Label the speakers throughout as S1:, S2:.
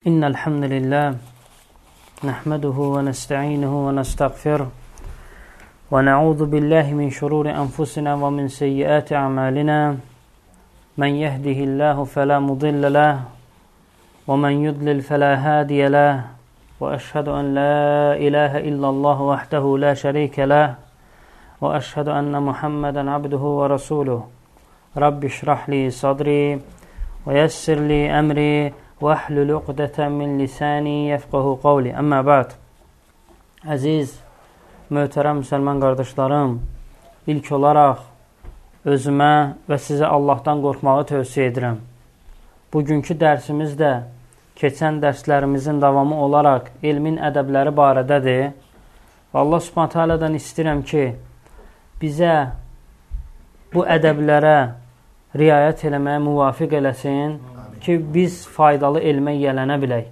S1: إن الحمد لله نحمده ونستعينه ونستغفره ونعوذ بالله من شرور أنفسنا ومن سيئات أعمالنا من يهده الله فلا مضل له ومن يضلل فلا هادي له وأشهد أن لا إله إلا الله وحده لا شريك له وأشهد أن محمدا عبده ورسوله رب اشرح لي صدري ويسر لي أمري وَأَحْلُلْ عُقْدَةً مِنْ لِسَانِي يَفْقَهُ قَوْلِي Əmmə bə'd. Əziz, möhtərəm müsəlman qardaşlarım, ilk olaraq özümə və sizə Allahdan qorxmağı tövsiyə edirəm. Bugünkü dərsimiz də keçən dərslərimizin davamı olaraq elmin ədəbləri barədədir. Və Allah Subhanahu taala'dan istəyirəm ki, bizə bu ədəblərə riayət eləməyə müvafiq eləsin ki, biz faydalı elmə yiyələnə bilək.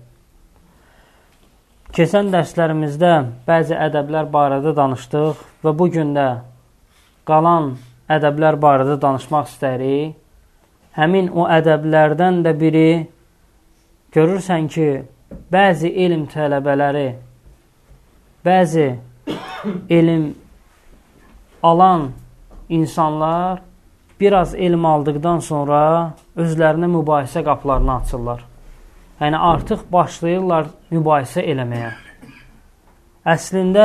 S1: Keçən dərslərimizdə bəzi ədəblər barədə danışdıq və bugün də qalan ədəblər barədə danışmaq istəyirik. Həmin o ədəblərdən də biri, görürsən ki, bəzi elm tələbələri, bəzi elm alan insanlar biraz elm aldıqdan sonra özlərinə mübahisə qapılarını açırlar. Yəni, artıq başlayırlar mübahisə eləməyə. Əslində,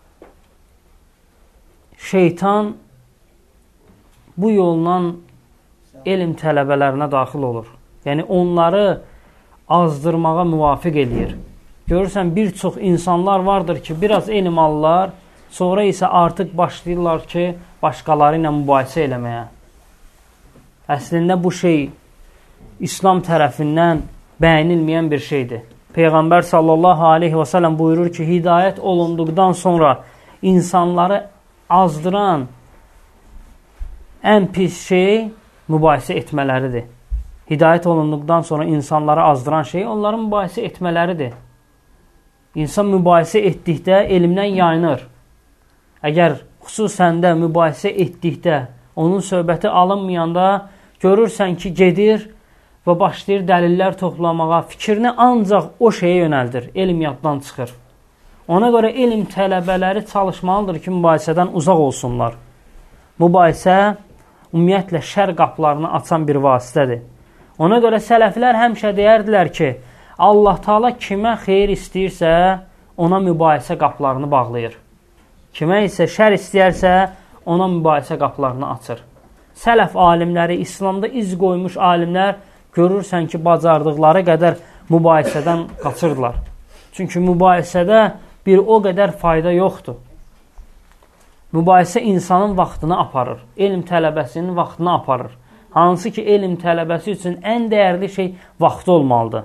S1: şeytan bu yolla elm tələbələrinə daxil olur. Yəni, onları azdırmağa müvafiq edir. Görürsən, bir çox insanlar vardır ki, biraz elm alırlar, sonra isə artıq başlayırlar ki, başqaları ilə mübahisə eləməyə. Əslində bu şey İslam tərəfindən bəyənilməyən bir şeydir. Peyğəmbər sallallahu aleyhi və səlləm buyurur ki, hidayət olunduqdan sonra insanları azdıran ən pis şey mübahisə etmələridir. Hidayət olunduqdan sonra insanları azdıran şey onların mübahisə etmələridir. İnsan mübahisə etdikdə elmdən yayınır. Əgər xüsusən də mübahisə etdikdə, onun söhbəti alınmayanda görürsən ki, gedir və başlayır dəlillər toplamağa, fikrini ancaq o şeyə yönəldir, elm yaddan çıxır. Ona görə elm tələbələri çalışmalıdır ki, mübahisədən uzaq olsunlar. Mübahisə, ümumiyyətlə, şər qapılarını açan bir vasitədir. Ona görə sələflər həmişə deyərdilər ki, Allah Taala kimə xeyir istəyirsə, ona mübahisə qapılarını bağlayır. Kimə isə şər istəyərsə, ona mübahisə qapılarını açır. Sələf alimləri, İslamda iz qoymuş alimlər görürsən ki, bacardıqları qədər mübahisədən qaçırdılar. Çünki mübahisədə bir o qədər fayda yoxdur. Mübahisə insanın vaxtını aparır. Elm tələbəsinin vaxtını aparır. Hansı ki, elm tələbəsi üçün ən dəyərli şey vaxtı olmalıdır.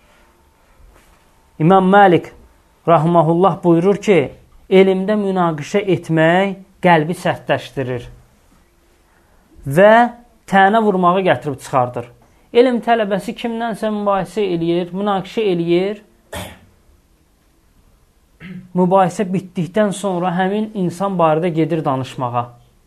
S1: İmam Məlik rahmehullah buyurur ki, elmdə münaqişə etmək qəlbi sərtləşdirir və tənə vurmağı gətirib çıxardır. Elm tələbəsi kimdənsə mübahisə eləyir, münaqişə eləyir. Mübahisə bitdikdən sonra həmin insan barədə gedir danışmağa.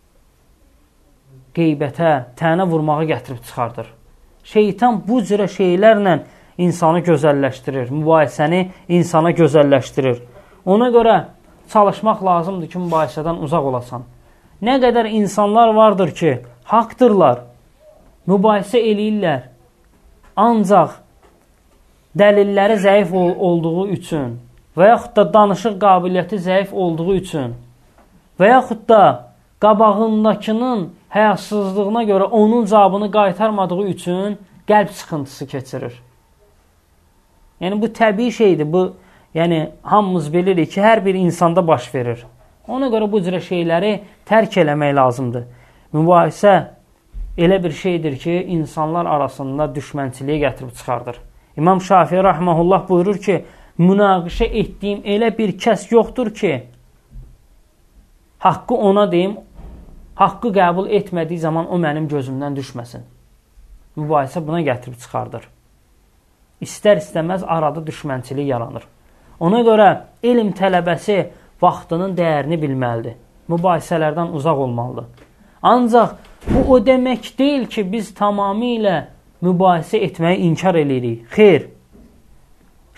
S1: Qeybətə, tənə vurmağı gətirib çıxardır. Şeytan bu cürə şeylərlə insanı gözəlləşdirir, mübahisəni insana gözəlləşdirir. Ona görə çalışmaq lazımdır ki, mübahisədən uzaq olasan. Nə qədər insanlar vardır ki, haqdırlar, mübahisə eləyirlər, ancaq dəlilləri zəif olduğu üçün və yaxud da danışıq qabiliyyəti zəif olduğu üçün və yaxud da qabağındakının həyasızlığına görə onun cavabını qaytarmadığı üçün qəlb sıxıntısı keçirir. Yəni, bu təbii şeydir. Bu, yəni, hamımız bilirik ki, hər bir insanda baş verir. Ona görə bu cürə şeyləri tərk eləmək lazımdır. Mübahisə elə bir şeydir ki, insanlar arasında düşmənçiliyi gətirib çıxardır. İmam Şafii rahmehullah buyurur ki, münaqişə etdiyim elə bir kəs yoxdur ki, haqqı ona deyim, haqqı qəbul etmədiyi zaman o mənim gözümdən düşməsin. Mübahisə buna gətirib çıxardır. İstər-istəməz arada düşmənçilik yaranır. Ona görə elm tələbəsi vaxtının dəyərini bilməlidir. Mübahisələrdən uzaq olmalıdır. Ancaq bu o demək deyil ki, biz tamamilə mübahisə etməyi inkar edirik. Xeyr.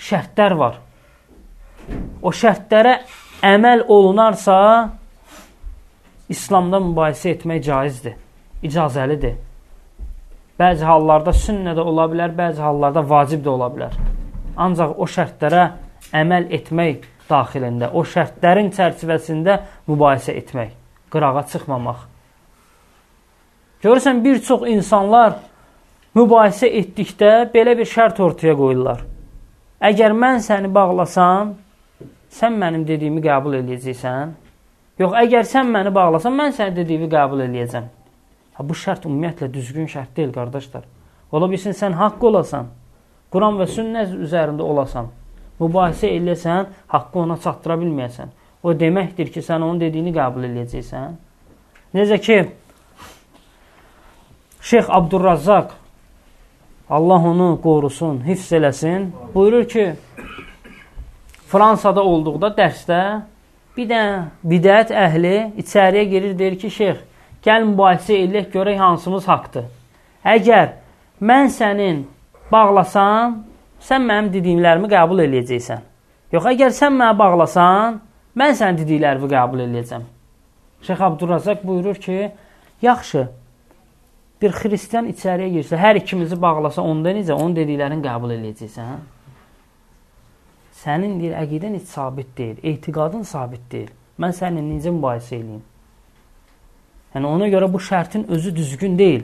S1: şərtlər var. O şərtlərə əməl olunarsa, İslamda mübahisə etmək caizdir, icazəlidir. Bəzi hallarda sünnə də ola bilər, bəzi hallarda vacib də ola bilər. Ancaq o şərtlərə əməl etmək daxilində, o şərtlərin çərçivəsində mübahisə etmək, qırağa çıxmamaq. Görürsən, bir çox insanlar mübahisə etdikdə belə bir şərt ortaya qoyurlar. Əgər mən səni bağlasam, sən mənim dediyimi qəbul edəcəksən. Yox, əgər sən məni bağlasan, mən səni dediyimi qəbul edəcəm. Bu şərt ümumiyyətlə düzgün şərt deyil, qardaşlar. Ola bilsin, sən haqq olasan, Quran və sünnə üzərində olasan, mübahisə eləsən, haqqı ona çatdıra bilməyəsən. O deməkdir ki, sən onun dediyini qəbul edəcəksən. Necə ki, Şeyx Abdurrazzaq, Allah onu qorusun, hifz eləsin, buyurur ki, Fransada olduqda dərsdə bir dənə bidət əhli içəriyə girir, deyir ki, Şeyx, gəl mübahisə eləyək, görək hansımız haqdır. Əgər mən sənin bağlasam, sən mənim dediklərimi qəbul eləyəcəksən. Yox, əgər sən mənə bağlasan, mən sənin dediklərimi qəbul eləyəcəm. Şeyx Abdurrazzaq buyurur ki, yaxşı, bir xristiyan içəriyə girsə, hər ikimizi bağlasa, onda necə, onun dediklərini qəbul eləyəcəksən. Sənin deyir, əqidən heç sabit deyil, etiqadın sabit deyil. Mən səninlə necə mübahisə eləyim? Yəni, ona görə bu şərtin özü düzgün deyil.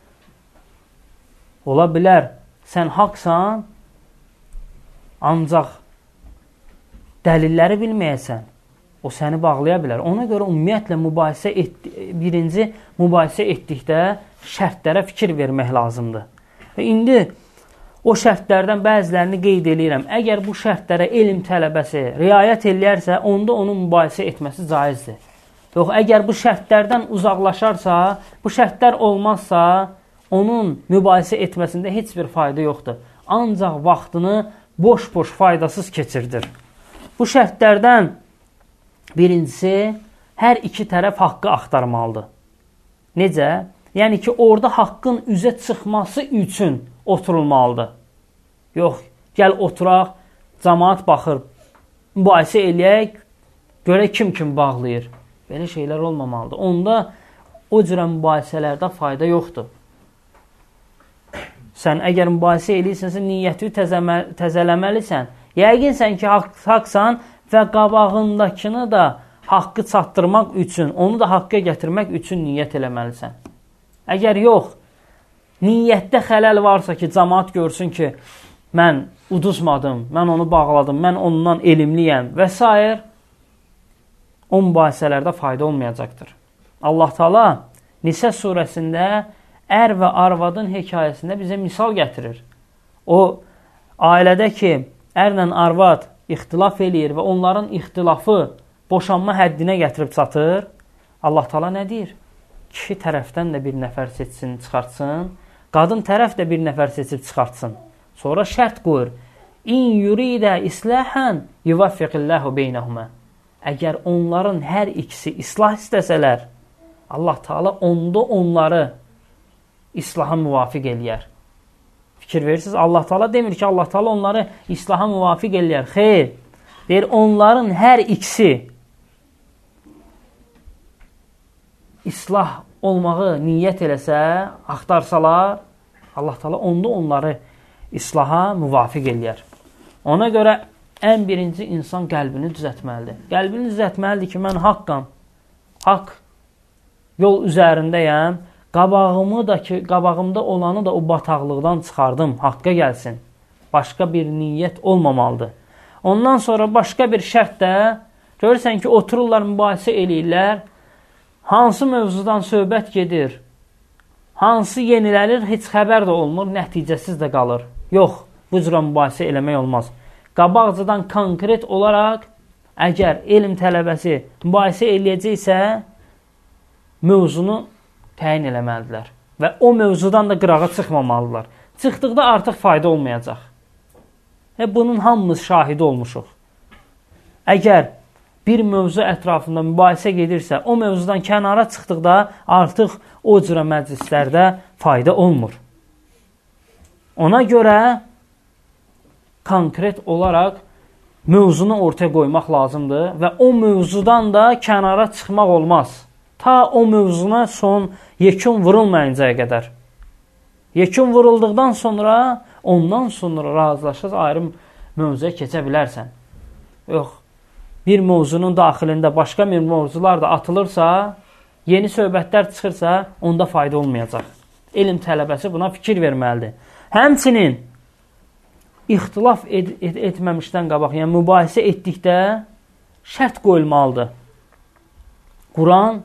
S1: Ola bilər, sən haqsan, ancaq dəlilləri bilməyəsən, o səni bağlaya bilər. Ona görə ümumiyyətlə birinci mübahisə etdikdə şərtlərə fikir vermək lazımdır. Və indi o şərtlərdən bəzilərini qeyd edirəm. Əgər bu şərtlərə elm tələbəsi riayət eləyərsə, onda onun mübahisə etməsi caizdir. Yox, əgər bu şərtlərdən uzaqlaşarsa, bu şərtlər olmazsa, onun mübahisə etməsində heç bir fayda yoxdur. Ancaq vaxtını boş-boş, faydasız keçirdir. Bu şərtlərdən birincisi, hər iki tərəf haqqı axtarmalıdır. Necə? Yəni ki, orada haqqın üzə çıxması üçün oturulmalıdır. Yox, gəl oturaq, cəmaat baxır, mübahisə eləyək, görə kim bağlayır. Belə şeylər olmamalıdır. Onda o cürə mübahisələrdə fayda yoxdur. Sən əgər mübahisə eləyirsənsə, niyyəti təzələməlisən. Yəqinsən ki, haqsan və qabağındakını da haqqı çatdırmaq üçün, onu da haqqa gətirmək üçün niyyət eləməlisən. Əgər yox, niyyətdə xələl varsa ki, cəmaat görsün ki, mən uduzmadım, mən onu bağladım, mən ondan elmliyəm və s. o mübahisələrdə fayda olmayacaqdır. Allah Teala Nisə surəsində ər və arvadın hekayəsində bizə misal gətirir. O, ailədə ki, ərlə arvad ixtilaf eləyir və onların ixtilafı boşanma həddinə gətirib çatır, Allah Teala nə deyir? Kişi tərəfdən də bir nəfər seçsin, çıxartsın, qadın tərəf də bir nəfər seçib çıxartsın. Sonra şərt qoyur. İn yuridə islahən yuvaffiqillahu beynəhumə. Əgər onların hər ikisi islah istəsələr, Allah Teala onda onları islaha müvafiq eləyər. Fikir verirsiniz, Allah Teala demir ki, Allah Teala onları islaha müvafiq eləyər. Xeyr, deyir, onların hər ikisi islah olmağı niyyət eləsə, axtarsalar, Allah Teala onda onları islaha müvafiq eləyər. Ona görə ən birinci insan qəlbini düzəltməlidir. Qəlbini düzəltməlidir ki, mən haqqam, haqq yol üzərindəyəm, qabağımda olanı da o bataqlıqdan çıxardım, haqqa gəlsin. Başqa bir niyyət olmamalıdır. Ondan sonra başqa bir şərt də, görürsən ki, otururlar, mübahisə eləyirlər, hansı mövzudan söhbət gedir, hansı yeniləlir, heç xəbər də olmur, nəticəsiz də qalır. Yox, bu cürə mübahisə eləmək olmaz. Qabaqcadan konkret olaraq, əgər elm tələbəsi mübahisə eləyəcəksə, mövzunu təyin eləməlidirlər. Və o mövzudan da qırağa çıxmamalıdırlar. Çıxdıqda artıq fayda olmayacaq. Bunun hamımız şahidi olmuşuq. Əgər bir mövzu ətrafında mübahisə gedirsə, o mövzudan kənara çıxdıqda artıq o cürə məclislərdə fayda olmur. Ona görə konkret olaraq mövzunu ortaya qoymaq lazımdır və o mövzudan da kənara çıxmaq olmaz. Ta o mövzuna son yekun vurulmayıncaya qədər. Yekun vurulduqdan sonra, ondan sonra razılaşacaq ayrı mövzuya keçə bilərsən. Yox, bir mövzunun daxilində başqa bir mövzular da atılırsa, yeni söhbətlər çıxırsa, onda fayda olmayacaq. Elm tələbəsi buna fikir verməlidir. Həmçinin ixtilaf etməmişdən qabaq, yəni mübahisə etdikdə şərt qoyulmalıdır. Quran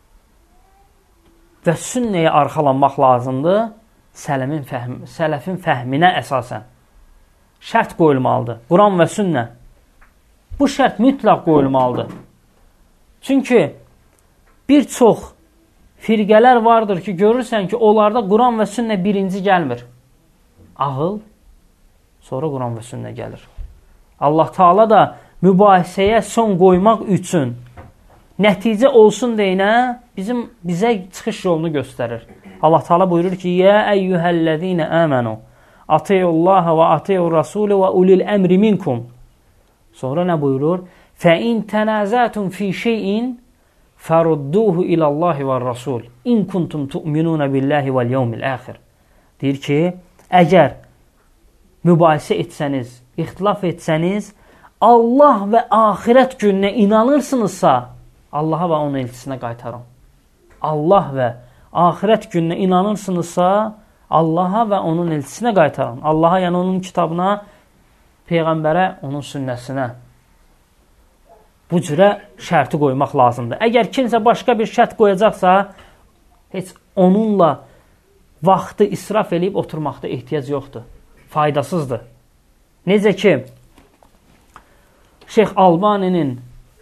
S1: və sünnəyə arxalanmaq lazımdır, sələfin fəhminə əsasən. Şərt qoyulmalıdır. Quran və sünnə. Bu şərt mütləq qoyulmalıdır. Çünki bir çox firqələr vardır ki, görürsən ki, onlarda Quran və sünnə birinci gəlmir. Ağıl, sonra Quran və sünnə gəlir. Allah Taala da mübahisəyə son qoymaq üçün nəticə olsun deyinə bizə çıxış yolunu göstərir. Allah Taala buyurur ki: "Ya eyyuhellezine amenu atiullaha və atiur rasule və ulil emri minkum." Sonra nə buyurur? "Fe in tenazatum fi şey'in farudduhu ilallahi və rasul in kuntum tu'minun billahi vel yevmil ahir." Deyir ki, əgər mübahisə etsəniz, ixtilaf etsəniz, Allah və axirət gününə inanırsınızsa, Allaha və onun elçisinə qaytarın. Allah və axirət gününə inanırsınızsa, Allaha və onun elçisinə qaytarın. Allaha, yəni onun kitabına, Peyğəmbərə, onun sünnəsinə. Bu cürə şərti qoymaq lazımdır. Əgər kimsə başqa bir şərt qoyacaqsa, heç onunla vaxtı israf edib oturmaqda ehtiyac yoxdur. Faydasızdır. Necə ki, Şeyx Albaninin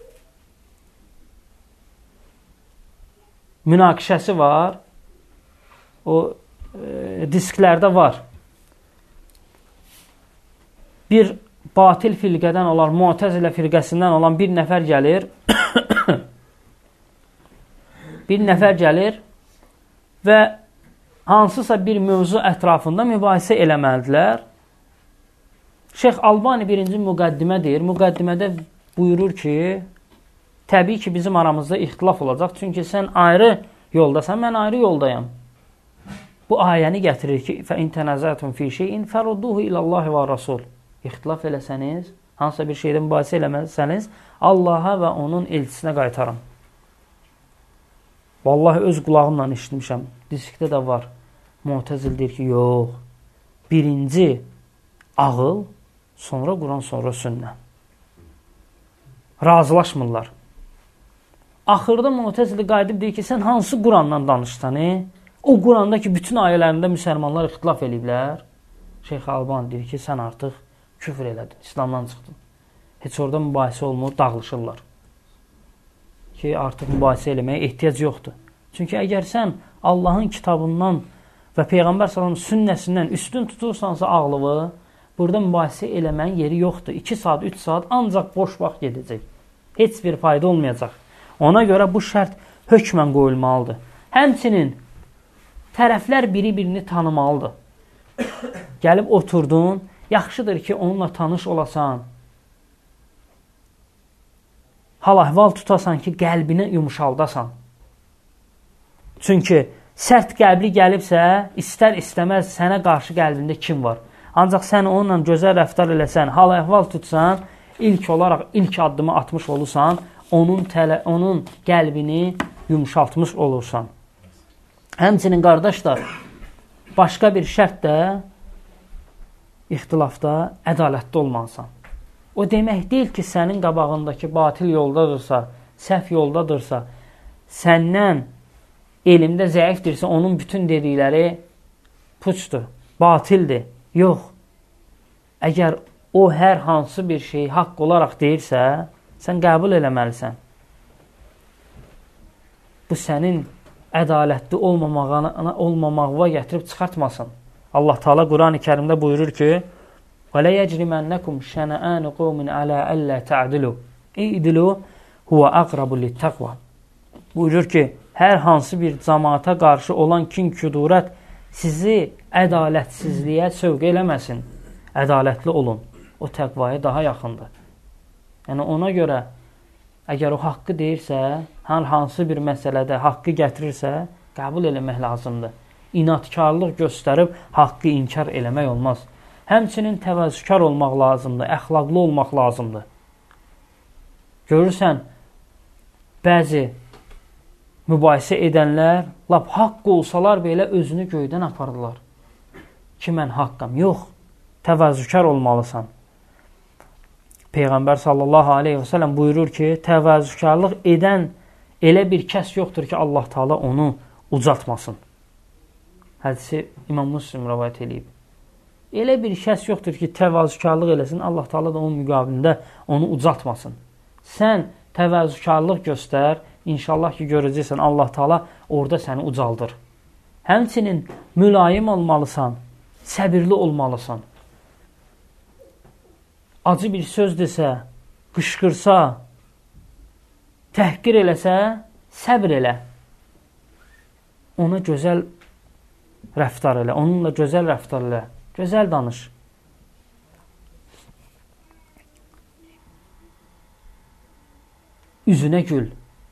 S1: münaqişəsi var. O disklərdə var. Bir batil firqədən olan, Mu'təzilə firqəsindən olan bir nəfər gəlir. Bir nəfər gəlir və hansısa bir mövzu ətrafında mübahisə eləməlidirlər. Şeyx Albani birinci müqəddimə deyir. Müqəddimədə buyurur ki, təbii ki, bizim aramızda ixtilaf olacaq. Çünki sən ayrı yoldasan, mən ayrı yoldayam. Bu ayəni gətirir ki, فَاِنْ تَنَزَاتُمْ فِي شَيْءٍ فَرُدُّهُ إِلَى اللّٰهِ وَالرَّسُولِ İxtilaf eləsəniz, hansısa bir şeydə mübahisə eləməsəniz, Allaha və onun elçisinə qaytarın. Vallahi öz qulağımla eşitmişəm. Diskdə də var. Mu'təzil deyir ki, yox. Birinci ağıl, sonra Quran, sonra sünnə. Razılaşmırlar. Axırda Mu'təzili qayıdıb deyir ki, sən hansı Qurandan danışsan? O Qurandakı bütün ayələrində müsəlmanlar ixtilaf ediblər. Şeyx Albani deyir ki, sən artıq küfr elədin, İslamdan çıxdın. Heç orada mübahisə olmur, dağılışırlar. Ki, artıq mübahisə eləməyə ehtiyac yoxdur. Çünki əgər sən Allahın kitabından və Peyğəmbər sallallahu sünnəsindən üstün tutursansa ağlığı, burada mübahisə eləməyin yeri yoxdur. 2 saat, 3 saat ancaq boş vaxt gedəcək. Heç bir fayda olmayacaq. Ona görə bu şərt hökmən qoyulmalıdır. Həmçinin tərəflər biri-birini tanımalıdır. Gəlib oturdun, yaxşıdır ki, onunla tanış olasan. Hal-əhval tutasan ki, qəlbinə yumuşaldasan. Çünki sərt qəlbli gəlibsə, istər-istəməz sənə qarşı qəlbində kim var? Ancaq sən onunla gözəl rəftar eləsən, hal-əhval tutsan, ilk olaraq ilk addımı atmış olursan, onun qəlbini yumuşaltmış olursan. Həmçinin qardaşlar, başqa bir şərt də ixtilafda ədalətli olmalısan. O demək deyil ki, sənin qabağındakı batil yoldadırsa, səhv yoldadırsa, səndən elmdə zəifdirsə, onun bütün dedikləri puçdur, batildir. Yox. Əgər o hər hansı bir şeyi haqq olaraq deyirsə, sən qəbul eləməlisən. Bu sənin ədalətli olmamağına gətirib çıxartmasın. Allah Teala Quran-ı Kərimdə buyurur ki, وَلَا يَجْرِمَنَّكُمْ شَنَآنُ قَوْمٍ عَلَى أَلَّا تَعْدِلُوا اِعْدِلُوا هُوَ أَقْرَبُ لِلتَّقْوَى Buyurur ki, hər hansı bir cəmaata qarşı olan kin-küdurət sizi ədalətsizliyə sövq eləməsin. Ədalətli olun. o təqvaya daha yaxındır. Yəni ona görə əgər o haqqı deyirsə, hansı bir məsələdə haqqı gətirirsə, qəbul eləmək lazımdır. İnadkarlıq göstərib haqqı inkar eləmək olmaz. Həmçinin təvəzzükar olmaq lazımdır, əxlaqlı olmaq lazımdır. Görürsən, bəzi mübahisə edənlər, lap haqq olsalar belə özünü göydən aparırlar. Ki, mən haqqam. Yox, təvəzzükar olmalısan. Peyğəmbər sallallahu aleyhi və səlləm buyurur ki, təvəzzükarlıq edən elə bir kəs yoxdur ki, Allah Teala onu ucaltmasın. Hədisi İmam Müslim rəvayət edib. Elə bir kəs yoxdur ki, təvəzzükarlıq eləsin, Allah Teala da onun müqabilində onu ucaltmasın. Sən təvəzzükarlıq göstər, inşallah ki, görəcəksən, Allah Teala orada səni ucaldır. Həmçinin mülayim olmalısan, səbirli olmalısan. Acı bir söz desə, qışqırsa, təhqir eləsə, səbr elə. Ona gözəl rəftar elə, onunla gözəl rəftar elə, gözəl danış. Üzünə gül,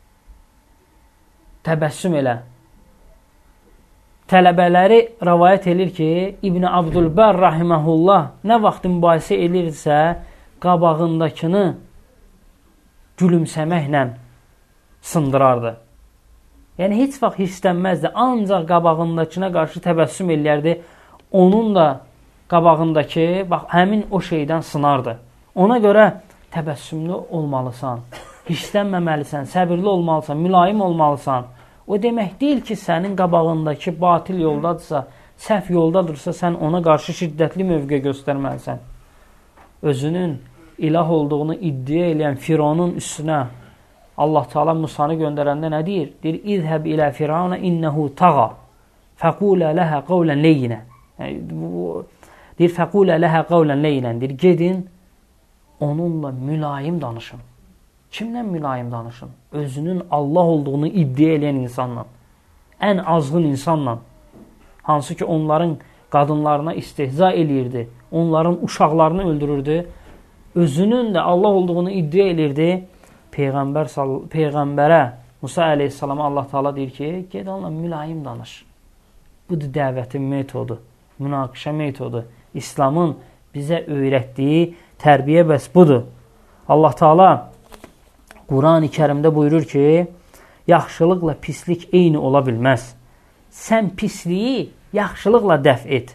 S1: təbəssüm elə. Tələbələri rəvayət edir ki, İbn-i Abdülbər rahiməhullah nə vaxt mübahisə edirsə, qabağındakını gülümsəməklə sındırardı. Yəni, heç vaxt hirslənməzdi, ancaq qabağındakına qarşı təbəssüm eləyərdi. Onun da qabağındakı, bax, həmin o şeydən sınardı. Ona görə təbəssümlü olmalısan, hirslənməməlisən, səbirli olmalısan, mülayim olmalısan. O demək deyil ki, sənin qabağındakı batil yoldadırsa, səhv yoldadırsa, sən ona qarşı şiddətli mövqe göstərməlisən. Özünün ilah olduğunu iddia eləyən Fironun üstünə Allah Teala Musanı göndərəndə nə deyir? Deyir, İzhəb ilə Firavuna innəhu tağa, fəqulə ləhə qavlən leyyinə. Deyir, fəqulə ləhə qavlən leyyinə. Deyir, gedin, onunla mülayim danışın. Kimlə mülayim danışın? Özünün Allah olduğunu iddia eləyən insanla. Ən azğın insanla. Hansı ki, onların qadınlarına istehza eləyirdi. Onların uşaqlarını öldürürdü. Özünün də Allah olduğunu iddia eləyirdi. Peyğəmbərə Musa əleyhissalama Allah Teala deyir ki, ged onunla mülayim danış. Budur dəvətin metodu, münaqişə metodu. İslamın bizə öyrətdiyi tərbiyə bəs budur. Allah Teala Quran-ı Kərimdə buyurur ki, yaxşılıqla pislik eyni ola bilməz. Sən pisliyi yaxşılıqla dəf et.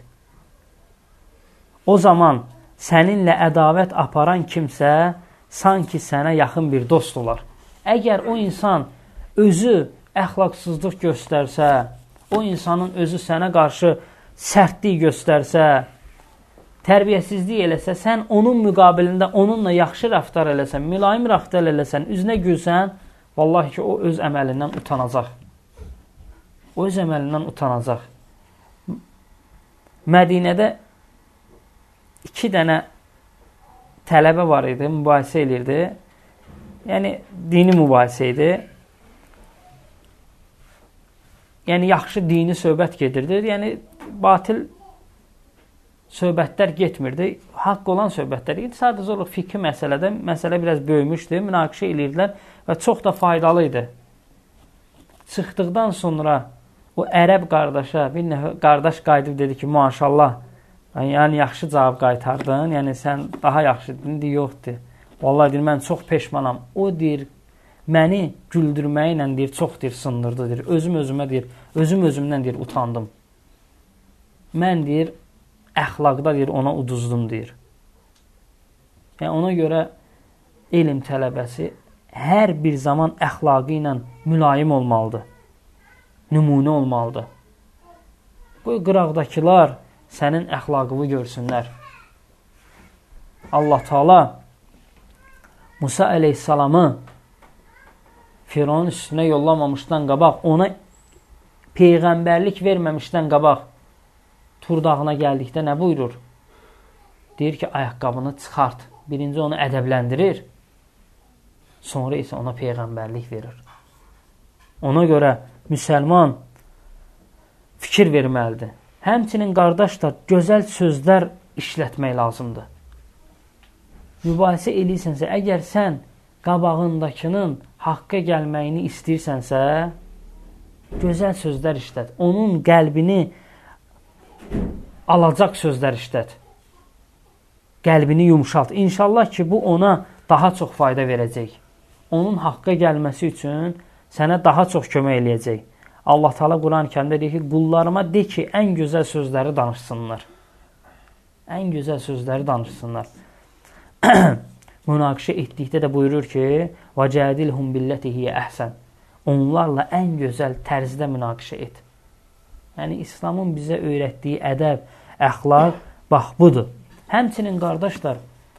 S1: O zaman səninlə ədavət aparan kimsə sanki sənə yaxın bir dost olar. Əgər o insan özü əxlaqsızlıq göstərsə, o insanın özü sənə qarşı sərtlik göstərsə, tərbiyəsizlik eləsə, sən onun müqabilində onunla yaxşı rəftar eləsən, mülayim rəftar eləsən, üzünə gülsən, vallahi ki, o öz əməlindən utanacaq. O öz əməlindən utanacaq. Mədinədə 2 dənə tələbə var idi, mübahisə edirdi. Yəni, dini mübahisə idi. Yəni, yaxşı dini söhbət gedirdi. Yəni, batil söhbətlər getmirdi. Haqq olan söhbətlər idi. Sadəcə olaraq fikri məsələdə, məsələ biraz böyümüşdü, münaqişə edirdilər və çox da faydalı idi. Çıxdıqdan sonra o ərəb qardaşa, bir nəfər qardaş qayıdıb dedi ki, maşallah, yəni yaxşı cavab qaytardın, yəni sən daha yaxşı dedin, deyir, yoxdur. Vallahi deyir, mən çox peşmanam. O deyir, məni güldürməklə deyir, çox deyir, sındırdı deyir. Özümə deyir, özümdən deyir, utandım. Mən deyir, əxlaqda deyir, ona uduzdum deyir. Yəni ona görə elm tələbəsi hər bir zaman əxlaqı ilə mülayim olmalıdır. Nümunə olmalıdır. Bu qıraqdakılar sənin əxlaqını görsünlər. Allah Teala Musa əleyhissalamı Firavun üstünə yollamamışdan qabaq, ona peyğəmbərlik verməmişdən qabaq Tur dağına gəldikdə nə buyurur? Deyir ki, ayaqqabını çıxart. Birinci onu ədəbləndirir. Sonra isə ona peyğəmbərlik verir. Ona görə müsəlman fikir verməlidir. Həmçinin qardaşlar, gözəl sözlər işlətmək lazımdır. mübahisə edirsənsə, əgər sən qabağındakının haqqa gəlməyini istəyirsənsə, gözəl sözlər işlət. Onun qəlbini alacaq sözlər işlət. Qəlbini yumşalt. İnşallah ki, bu ona daha çox fayda verəcək. Onun haqqa gəlməsi üçün sənə daha çox kömək eləyəcək. Allah Teala Quran-ı Kərimdə deyir ki, qullarıma de ki, ən gözəl sözləri danışsınlar. Ən gözəl sözləri danışsınlar. Münaqişə etdikdə də buyurur ki, وَجَادِلْهُمْ بِالَّتِي هِيَ أَحْسَنُ Onlarla ən gözəl tərzdə münaqişə et. Yəni, İslamın bizə öyrətdiyi ədəb, əxlaq, bax, budur. Həmçinin, qardaşlar,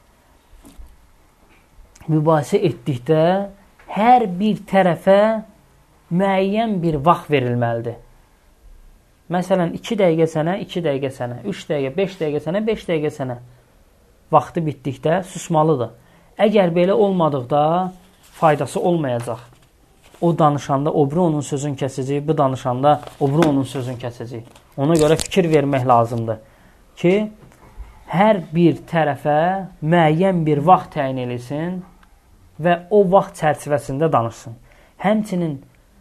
S1: mübahisə etdikdə hər bir tərəfə müəyyən bir vaxt verilməlidir. Məsələn, 2 dəqiqə sənə, 2 dəqiqə sənə, 3 dəqiqə, 5 dəqiqə sənə, 5 dəqiqə sənə. Vaxtı bitdikdə susmalıdır. Əgər belə olmadıqda faydası olmayacaq. O danışanda o biri onun sözün kəsəcək, bu danışanda o biri onun sözün kəsəcək. Ona görə fikir vermək lazımdır ki, hər bir tərəfə müəyyən bir vaxt təyin edilsin və o vaxt çərçivəsində danışsın. Həmçinin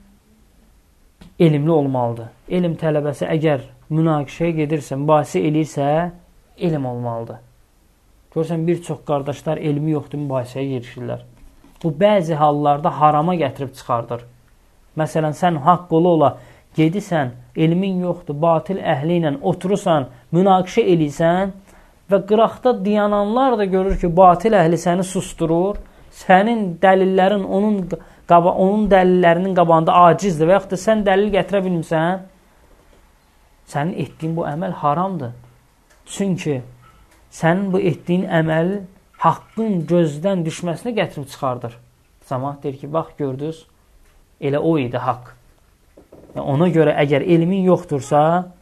S1: elmli olmalıdır. Elm tələbəsi əgər münaqişəyə gedirsə, mübahisə eləyirsə, elm olmalıdır. Görürsən, bir çox qardaşlar elmi yoxdur, mübahisəyə girişirlər. Bu, bəzi hallarda harama gətirib çıxardır. Məsələn, sən haqq ola gedirsən, elmin yoxdur, batil əhli ilə oturursan, münaqişə eləyirsən və qıraqda dayananlar da görür ki, batil əhli səni susturur, sənin dəlillərin onun dəlillərinin qabağında acizdir və yaxud da sən dəlil gətirə bilmirsən, sənin etdiyin bu əməl haramdır. Çünki sənin bu etdiyin əməl haqqın gözdən düşməsinə gətirib çıxardır. Cəmaət deyir ki, bax, gördünüz, elə o idi haqq. Ona görə əgər elmin yoxdursa,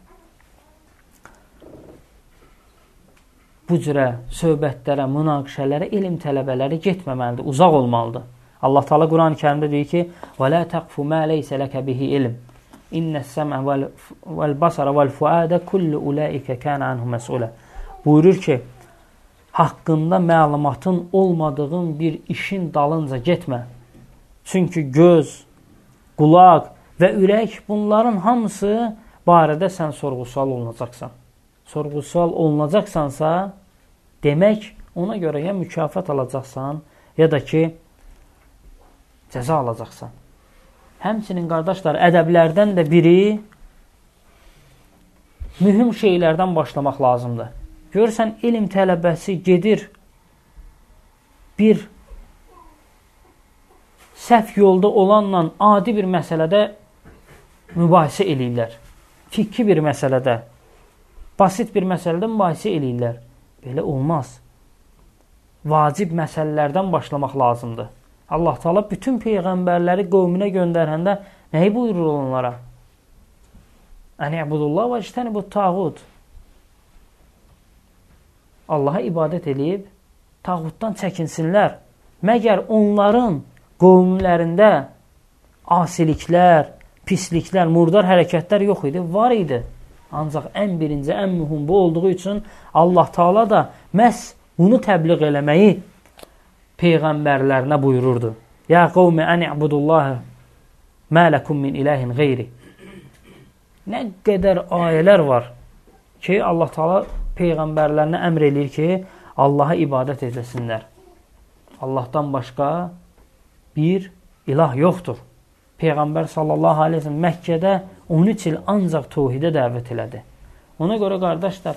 S1: bu cürə söhbətlərə, münaqişələrə elm tələbələri getməməlidir, uzaq olmalıdır. Allah Teala Quran-ı Kərimdə deyir ki, وَلَا تَقْفُ مَا لَيْسَ لَكَ بِهِ إِلْمٍ إِنَّ السَّمْعَ وَالْبَصَرَ وَالْفُؤَادَ كُلُّ أُولَٰئِكَ كَانَ عَنْهُ مَسْئُولًا Buyurur ki, haqqında məlumatın olmadığın bir işin dalınca getmə. Çünki göz, qulaq və ürək, bunların hamısı barədə sən sorğu-sual olunacaqsan. Sorğu-sual olunacaqsansa, demək, ona görə ya mükafat alacaqsan, ya da ki, cəza alacaqsan. Həmçinin, qardaşlar, ədəblərdən də biri mühüm şeylərdən başlamaq lazımdır. Görürsən, elm tələbəsi gedir, bir səhv yolda olanla adi bir məsələdə mübahisə eləyirlər. Fikri bir məsələdə, basit bir məsələdə mübahisə eləyirlər. Belə olmaz. Vacib məsələlərdən başlamaq lazımdır. Allah Teala bütün peyğəmbərləri qövmünə göndərəndə nəyi buyurur onlara? Ən-i'budullah və ictənibut tağut. Allaha ibadət edib, tağutdan çəkinsinlər. Məgər onların qövmlərində asiliklər, pisliklər, murdar hərəkətlər yox idi? Var idi. Ancaq ən birinci, ən mühüm bu olduğu üçün Allah Teala da məhz bunu təbliğ eləməyi peyğəmbərlərinə buyururdu. Ya qavmi ən-i'budullahi mə ləkum min ilahin qeyri. Nə qədər ayələr var ki, Allah Teala peyğəmbərlərinə əmr eləyir ki, Allaha ibadət edəsinlər. Allahdan başqa bir ilah yoxdur. Peyğəmbər sallallahu aleyhi ve sellem Məkkədə 13 il ancaq tövhidə dəvət elədi. Ona görə, qardaşlar,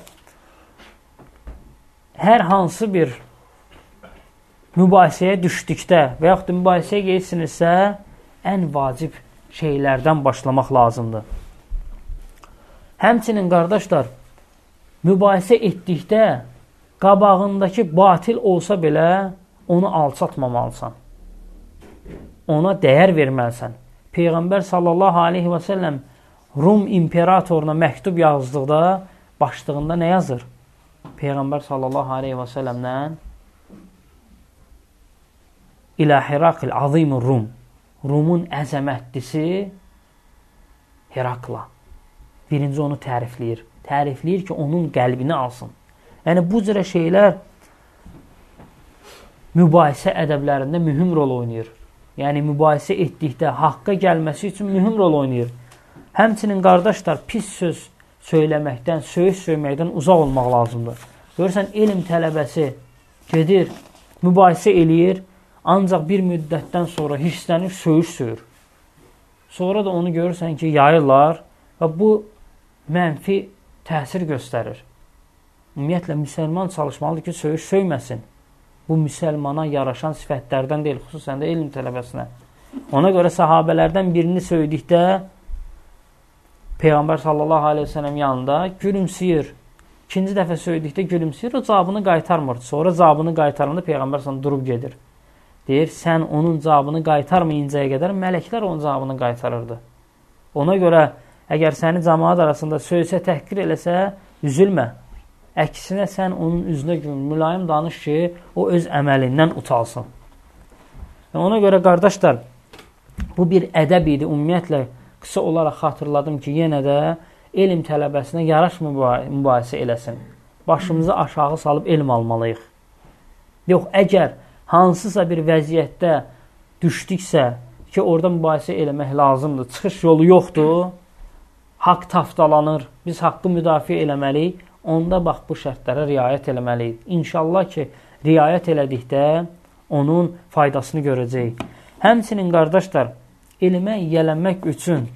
S1: hər hansı bir mübahisəyə düşdükdə və yaxud da mübahisəyə geçsinizsə, ən vacib şeylərdən başlamaq lazımdır. Həmçinin, qardaşlar, mübahisə etdikdə qabağındakı batil olsa belə onu alçatmamalısan. Ona dəyər verməlisən. Peyğəmbər sallallahu aleyhi və səlləm Rum imperatoruna məktub yazdıqda başlığında nə yazır? Peyğəmbər sallallahu aleyhi və səlləmdən İlə Herakl azimur Rum. Rumun əzəmətlisi Herakla. Birinci onu tərifləyir. Tərifləyir ki, onun qəlbini alsın. Yəni, bu cürə şeylər mübahisə ədəblərində mühüm rol oynayır. Yəni, mübahisə etdikdə haqqa gəlməsi üçün mühüm rol oynayır. Həmçinin, qardaşlar, pis söz söyləməkdən, söyüş söyməkdən uzaq olmaq lazımdır. Görürsən, elm tələbəsi gedir, mübahisə eləyir, ancaq bir müddətdən sonra hisslənir, söyüş söyür. Sonra da onu görürsən ki, yayırlar və bu mənfi təsir göstərir. Ümumiyyətlə, müsəlman çalışmalıdır ki, söyüş söyməsin. Bu, müsəlmana yaraşan sifətlərdən deyil, xüsusən də elm tələbəsinə. Ona görə sahabələrdən birini söydükdə Peyğəmbər sallallahu aleyhi ve sellem yanında gülümsüyür. İkinci dəfə söydükdə gülümsüyür, o cavabını qaytarmır. Sonra cavabını qaytaranda Peyğəmbər sana durub gedir. Deyir, sən onun cavabını qaytarmayıncaya qədər mələklər onun cavabını qaytarırdı. Ona görə, əgər səni cəmaat arasında söysə, təhqir eləsə, üzülmə. Əksinə sən onun üzünə gün mülayim danış ki, o öz əməlindən utalsın. Ona görə, qardaşlar, bu bir ədəb idi. Ümumiyyətlə, qısa olaraq xatırladım ki, yenə də elm tələbəsinə yaraş mübahisə eləsin. Başımızı aşağı salıb elm almalıyıq. Yox, əgər hansısa bir vəziyyətdə düşdüksə ki, orada mübahisə eləmək lazımdır, çıxış yolu yoxdur, haqq taftalanır, biz haqqı müdafiə eləməliyik, onda bax, bu şərtlərə riayət eləməliyik. İnşallah ki, riayət elədikdə onun faydasını görəcəyik. Həmçinin, qardaşlar, elmə yiyələnmək üçün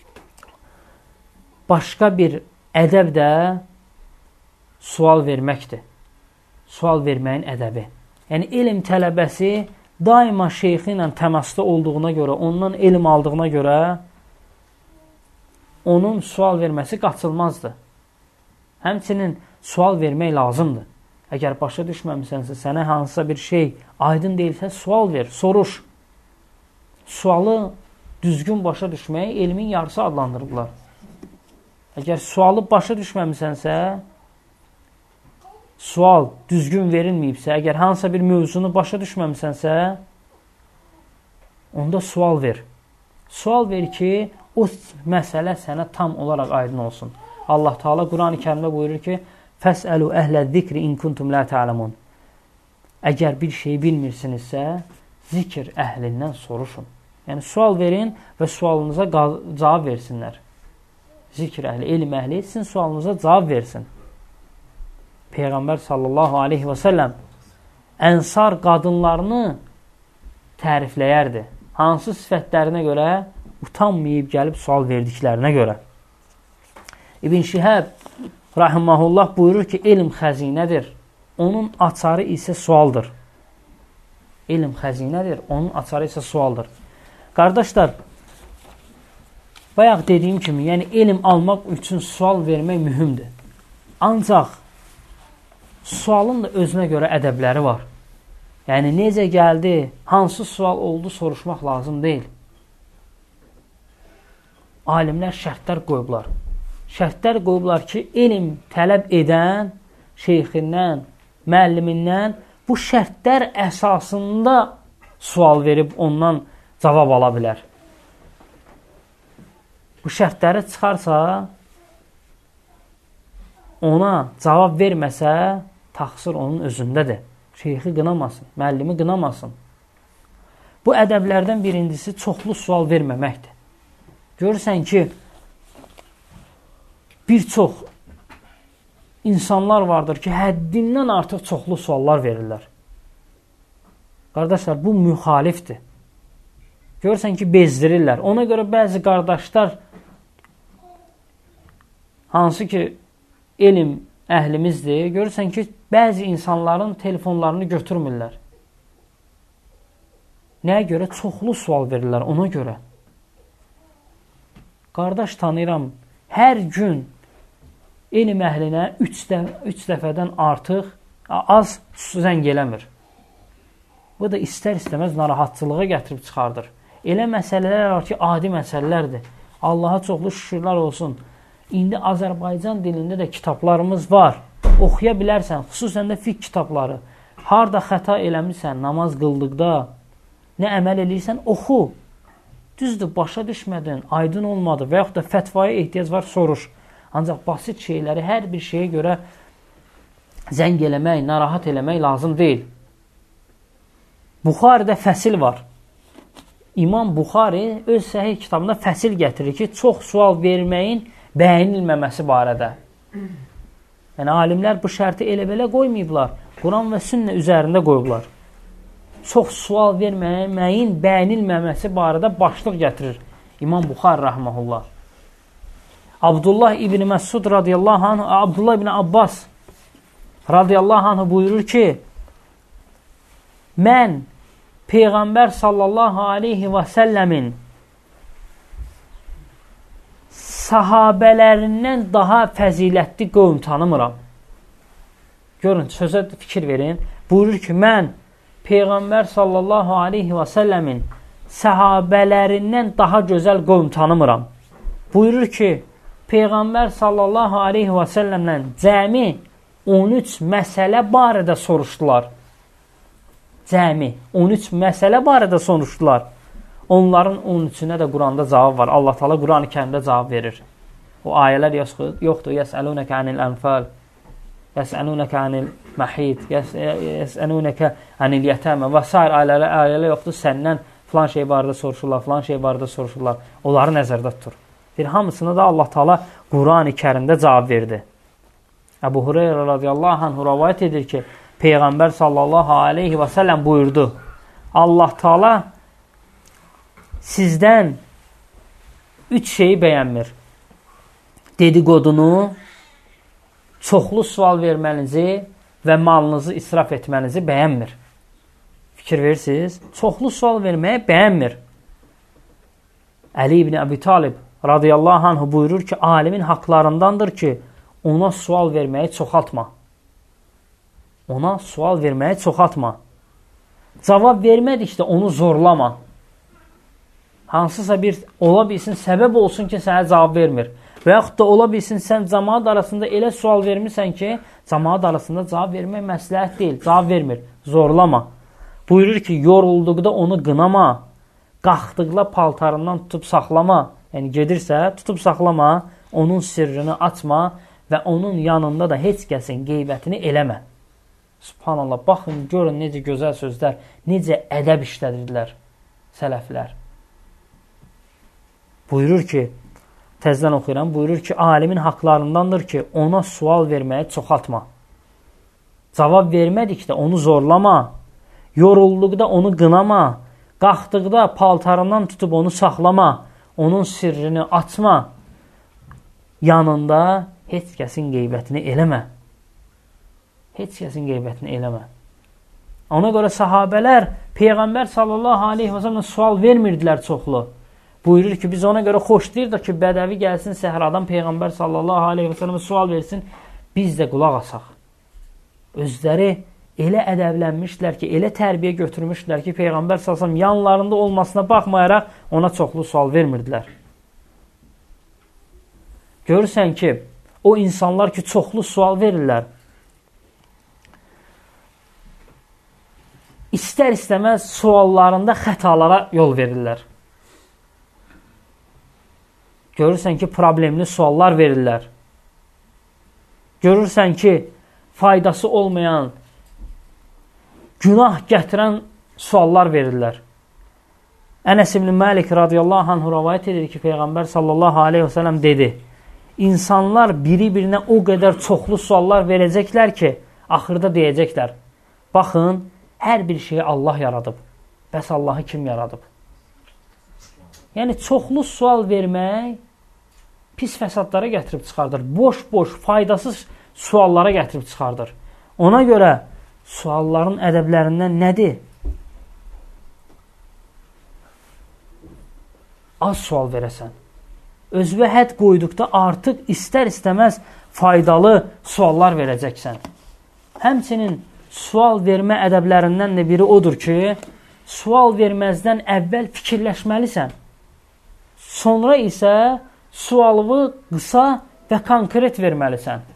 S1: başqa bir ədəb də sual verməkdir. Sual verməyin ədəbi. Yəni, elm tələbəsi daima şeyxi ilə təmasda olduğuna görə, ondan elm aldığına görə onun sual verməsi qaçılmazdır. Həmçinin sual vermək lazımdır. Əgər başa düşməmisənsə, sənə hansısa bir şey aydın deyilsə, sual ver, soruş. Sualı düzgün başa düşməyi elmin yarısı adlandırırlar. Əgər sualı başa düşməmisənsə, sual düzgün verilməyibsə, əgər hansısa bir mövzunu başa düşməmisənsə, onda sual ver. Sual ver ki, o məsələ sənə tam olaraq aydın olsun. Allah Teala Quran-ı Kərimdə buyurur ki, Fəsəlu əhlə zikri in kuntum la ta'lamun. Əgər bir şey bilmirsinizsə, zikr əhlindən soruşun. Yəni, sual verin və sualınıza cavab versinlər. Zikr əhli, elm əhli sizin sualınıza cavab versin. Peyğəmbər sallallahu aleyhi və səlləm ənsar qadınlarını tərifləyərdi. Hansı sifətlərinə görə? Utanmayıb gəlib sual verdiklərinə görə. İbn Şihəb rahiməhullah buyurur ki, elm xəzinədir, onun açarı isə sualdır. Elm xəzinədir, onun açarı isə sualdır. Qardaşlar, bayaq dediyim kimi, yəni elm almaq üçün sual vermək mühümdür. Ancaq sualın da özünə görə ədəbləri var. Yəni, necə gəldi, hansı sual oldu soruşmaq lazım deyil. Alimlər şərtlər qoyublar. Şərtlər qoyublar ki, elm tələb edən şeyxindən, müəllimindən bu şərtlər əsasında sual verib ondan cavab ala bilər. Bu şərtləri çıxarsa, ona cavab verməsə, təqsir onun özündədir. Şeyxi qınamasın, müəllimi qınamasın. Bu ədəblərdən birincisi çoxlu sual verməməkdir. Görürsən ki, bir çox insanlar vardır ki, həddindən artıq çoxlu suallar verirlər. Qardaşlar, bu müxalifdir. Görürsən ki, bezdirirlər. Ona görə bəzi qardaşlar, hansı ki, elm əhlimizdir, görürsən ki, bəzi insanların telefonlarını götürmürlər. Nəyə görə? Çoxlu sual verirlər ona görə. Qardaş tanıyıram, hər gün elm əhlinə 3 dəfədən artıq az zəng eləmir. Bu da istər-istəməz narahatçılığa gətirib çıxardır. Elə məsələlər var ki, adi məsələlərdir. Allaha çoxlu şükürlər olsun. İndi Azərbaycan dilində də kitablarımız var. Oxuya bilərsən, xüsusən də fiqh kitabları. Harada xəta eləmirsən, namaz qıldıqda, nə əməl edirsən, oxu. Düzdür, başa düşmədin, aydın olmadı və yaxud da fətvaya ehtiyac var, soruş. Ancaq basit şeyləri hər bir şeyə görə zəng eləmək, narahat eləmək lazım deyil. Buxaridə fəsil var. İmam Buxari öz səhih kitabında fəsil gətirir ki, çox sual verməyin bəyənilməməsi barədə. Yəni, alimlər bu şərti elə-belə qoymayıblar. Quran və sünnə üzərində qoyublar. Çox sual verməyin bəyənilməməsi barədə başlıq gətirir İmam Buxari rəhməhullah. Abdullah ibn Məsud radiyallahu anh, Abdullah ibn Abbas radiyallahu anh buyurur ki, mən Peyğəmbər sallallahu aleyhi və səlləmin sahabələrindən daha fəzilətli qövm tanımıram. Görün, sözə fikir verin. Buyurur ki, mən Peyğəmbər sallallahu aleyhi və səlləmin sahabələrindən daha gözəl qövm tanımıram. Buyurur ki, Peyğəmbər sallallahu aleyhi və səlləmdən cəmi 13 məsələ barədə soruşdular. Cəmi 13 məsələ barədə soruşdular. Onların 13-ünə də Quranda cavab var. Allah Teala Quran-ı Kərimdə cavab verir. O ayələr yoxdur. Yəsəlunəkə anil ənfal, yəsəlunəkə anil məhid, yəsəlunəkə anil yətəmə və s. ayələr yoxdur. Səndən filan şey barədə soruşurlar, filan şey barədə soruşurlar. Onları nəzərdə tutur. Bir hamısına da Allah Teala Quran-ı Kərimdə cavab verdi. Əbu Hüreyrə radiyallahu anh rəvayət edir ki, Peyğəmbər sallallahu aleyhi və səlləm buyurdu, Allah Teala sizdən 3 şeyi bəyənmir. Dediqodunu, çoxlu sual vermənizi və malınızı israf etmənizi bəyənmir. Fikir verirsiniz, çoxlu sual verməyə bəyənmir. Əli ibn Əbi Talib radiyallahu anh buyurur ki, alimin haqlarındandır ki, ona sual verməyi çoxaltma. Ona sual verməyi çoxaltma. Cavab vermədikdə onu zorlama. Hansısa bir ola bilsin, səbəb olsun ki, sənə cavab vermir. Və yaxud da ola bilsin, sən cəmaat arasında elə sual vermirsən ki, cəmaat arasında cavab vermək məsləhət deyil, cavab vermir, zorlama. Buyurur ki, yorulduqda onu qınama, qalxdıqla paltarından tutub saxlama. Yəni, gedirsə, tutub saxlama, onun sirrini açma və onun yanında da heç kəsin qeybətini eləmə. Subhanallah, baxın, görün necə gözəl sözlər, necə ədəb işlədirdilər sələflər. Buyurur ki, təzdən oxuyuram, buyurur ki, alimin haqlarındandır ki, ona sual verməyi çoxaltma. Cavab vermədikdə onu zorlama, yorulduqda onu qınama, qalxdıqda paltarından tutub onu saxlama, onun sirrini açma, yanında heç kəsin qeybətini eləmə. Heç kəsin qeybətini eləmə. Ona görə sahabələr Peyğəmbər sallallahu aleyhi və səlləmə sual vermirdilər çoxlu. Buyurur ki, biz ona görə xoşlayırdıq ki, bədəvi gəlsin səhradan Peyğəmbər sallallahu aleyhi və səlləmə sual versin, biz də qulaq asaq. Özləri elə ədəblənmişlər ki, elə tərbiyə götürmüşlər ki, Peyğəmbər sallallahu aleyhi və səlləm yanlarında olmasına baxmayaraq ona çoxlu sual vermirdilər. Görürsən ki, o insanlar ki, çoxlu sual verirlər, İstər-istəməz suallarında xətalara yol verirlər. Görürsən ki, problemli suallar verirlər. Görürsən ki, faydası olmayan, günah gətirən suallar verirlər. Ənəs ibn Məlik radiyallahu anh rəvayət edir ki, Peyğəmbər sallallahu aleyhi və səlləm dedi, insanlar biri-birinə o qədər çoxlu suallar verəcəklər ki, axırda deyəcəklər, baxın, hər bir şeyi Allah yaradıb. Bəs Allahı kim yaradıb? Yəni, çoxlu sual vermək pis fəsadlara gətirib çıxardır. Boş-boş, faydasız suallara gətirib çıxardır. Ona görə sualların ədəblərindən nədir? Az sual verəsən. Özünə hədd qoyduqda artıq istər-istəməz faydalı suallar verəcəksən. Həmçinin sual vermə ədəblərindən də biri odur ki, sual verməzdən əvvəl fikirləşməlisən. Sonra isə sualını qısa və konkret verməlisən.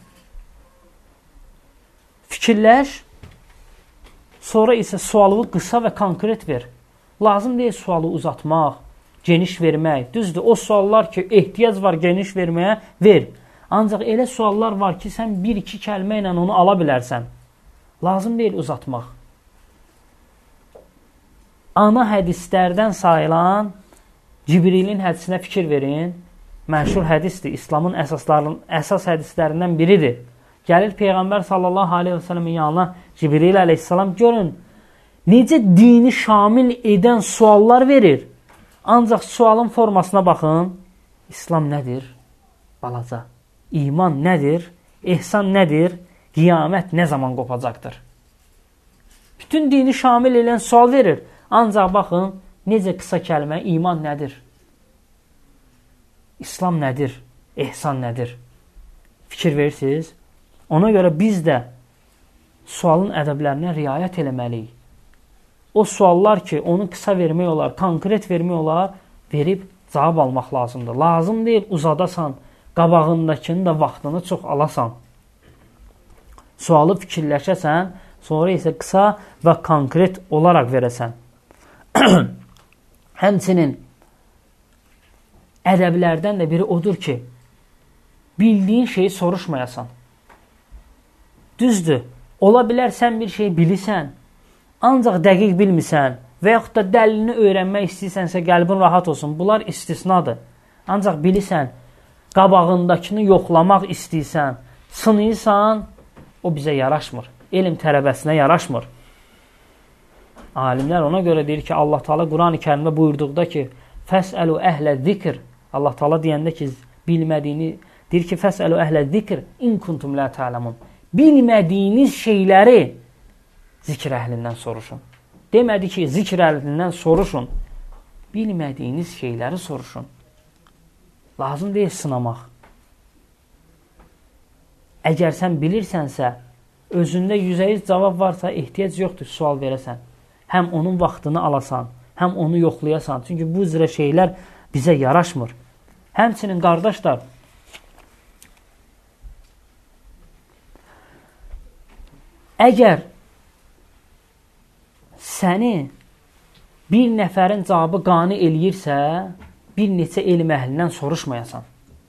S1: Fikirləş, sonra isə sualını qısa və konkret ver. Lazım deyil sualı uzatmaq, geniş vermək. Düzdür, o suallar ki, ehtiyac var geniş verməyə, ver. Ancaq elə suallar var ki, sən 1-2 kəlmə ilə onu ala bilərsən. Lazım deyil uzatmaq. ana hədislərdən sayılan Cibrilin hədisinə fikir verin. Məşhur hədisdir. İslamın əsas hədislərindən biridir. Gəlir Peyğəmbər sallallahu aleyhi və səlləmin yanına Cibril əleyhissalam, görün necə dini şamil edən suallar verir. Ancaq sualın formasına baxın. İslam nədir? Balaca. İman nədir? İhsan nədir? Qiyamət nə zaman qopacaqdır? Bütün dini şamil edən sual verir. Ancaq baxın, necə qısa kəlmə, iman nədir? İslam nədir? İhsan nədir? Fikir verirsiniz. Ona görə biz də sualın ədəblərinə riayət eləməliyik. O suallar ki, onu qısa vermək olar, konkret vermək olar, verib cavab almaq lazımdır. Lazım deyil, uzadasan, qabağındakının da vaxtını çox alasan. Sualı fikirləşəsən, sonra isə qısa və konkret olaraq verəsən. Həmçinin ədəblərdən də biri odur ki, bildiyin şeyi soruşmayasan. Düzdür, ola bilər sən bir şey bilirsən, ancaq dəqiq bilmirsən və yaxud da dəlilini öyrənmək istəyirsənsə qəlbin rahat olsun. Bunlar istisnadır. Ancaq bilirsən, qabağındakını yoxlamaq istəyirsən, sınıyırsan, o bizə yaraşmır. Elm tələbəsinə yaraşmır. Alimlər ona görə deyir ki, Allah Teala Quran-ı Kərimdə buyurduqda ki, fəsəlu əhlə zikr. Allah Teala deyəndə ki, bilmədiyini deyir ki, fəsəlu əhlə zikr in kuntum la ta'lamun. Bilmədiyiniz şeyləri zikr əhlindən soruşun. Demədi ki, zikr əhlindən soruşun. Bilmədiyiniz şeyləri soruşun. Lazım deyil sınamaq. Əgər sən bilirsənsə, özündə 100% cavab varsa, ehtiyac yoxdur sual verəsən. Həm onun vaxtını alasan, həm onu yoxlayasan. Çünki bu üzrə şeylər bizə yaraşmır. Həmçinin qardaşlar, əgər səni bir nəfərin cavabı qane eləyirsə, bir neçə elm əhlindən soruşmayasan.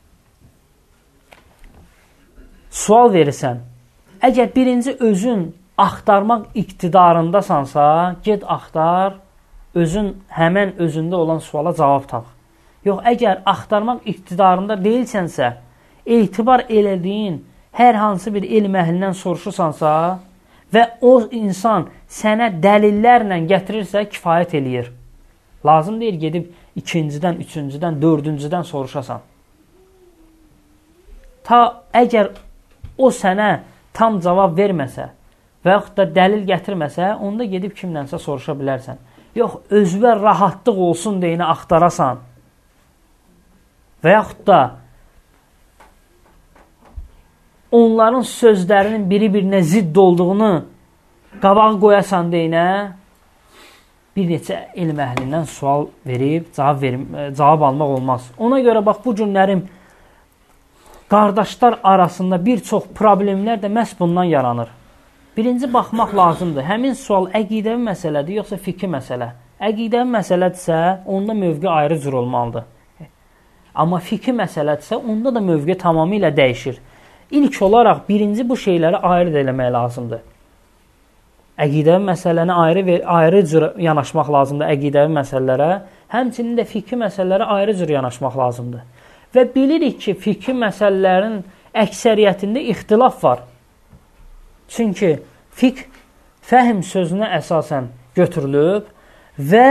S1: Sual verirsən. Əgər birinci özün axtarmaq iqtidarındasansa, get axtar, özün həmən özündə olan suala cavab tap. Yox, əgər axtarmaq iqtidarında deyilsənsə, etibar elədiyin hər hansı bir elm əhlindən soruşursansa və o insan sənə dəlillərlə gətirirsə, kifayət eləyir. Lazım deyil gedib ikincidən, üçüncüdən, dördüncüdən soruşasan. Ta əgər o sənə tam cavab verməsə və yaxud da dəlil gətirməsə, onda gedib kimdənsə soruşa bilərsən. Yox, özünə rahatlıq olsun deyinə axtarasan və yaxud da onların sözlərinin biri-birinə zidd olduğunu qabağa qoyasan deyinə, bir neçə elm əhlindən sual verib, cavab almaq olmaz. Ona görə bax, bu günlərim qardaşlar arasında bir çox problemlər də məhz bundan yaranır. Birinci baxmaq lazımdır. Həmin sual əqidəvi məsələdir, yoxsa fikri məsələ. Əqidəvi məsələdirsə, onda mövqe ayrı cür olmalıdır. Amma fikri məsələdirsə, onda da mövqe tamamilə dəyişir. İlk olaraq birinci bu şeyləri ayrı eləmək lazımdır. Əqidəvi məsələni ayrı cür yanaşmaq lazımdır əqidəvi məsələlərə. Həmçinin də fikri məsələlərə ayrı cür yanaşmaq lazımdır. Və bilirik ki, fikri məsələlərin əksəriyyətində ixtilaf var. Çünki fiqh fəhm sözünə əsasən götürülüb və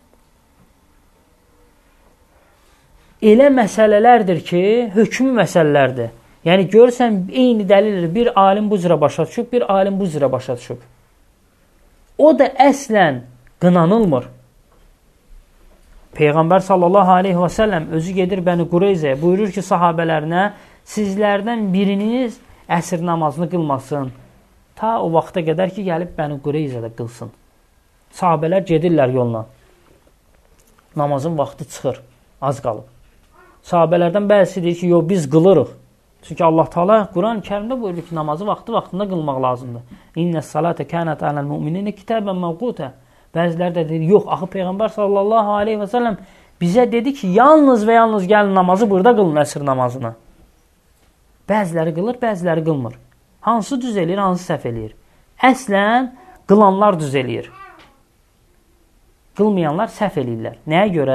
S1: elə məsələlərdir ki, hökmü məsələlərdir. Yəni, görürsən, eyni dəlildir. Bir alim bu cürə başa düşüb, bir alim bu cürə başa düşüb. O da əslən qınanılmır. Peyğəmbər sallallahu aleyhi və səlləm özü gedir Bəni Qureyzəyə, buyurur ki, sahabələrinə, sizlərdən biriniz əsr namazını qılmasın. Ta o vaxta qədər ki, gəlib Bəni Qureyzədə qılsın. Sahabələr gedirlər yolla. Namazın vaxtı çıxır, az qalıb. Sahabələrdən bəzisi deyir ki, yox, biz qılırıq. Çünki Allah Teala Quran-ı Kərimdə buyurur ki, namazı vaxtında qılmaq lazımdır. İnnəs salate kânət aləl müminə kitəbən məvqutə. Bəziləri də deyir, yox, axı Peyğəmbər sallallahu aleyhi və səlləm bizə dedi ki, yalnız və yalnız gəlin namazı burada qılın, əsr namazını. Bəziləri qılır, bəziləri qılmır. Hansı düz eləyir, hansı səhv eləyir? Əslən, qılanlar düz eləyir. Qılmayanlar səhv eləyirlər. Nəyə görə?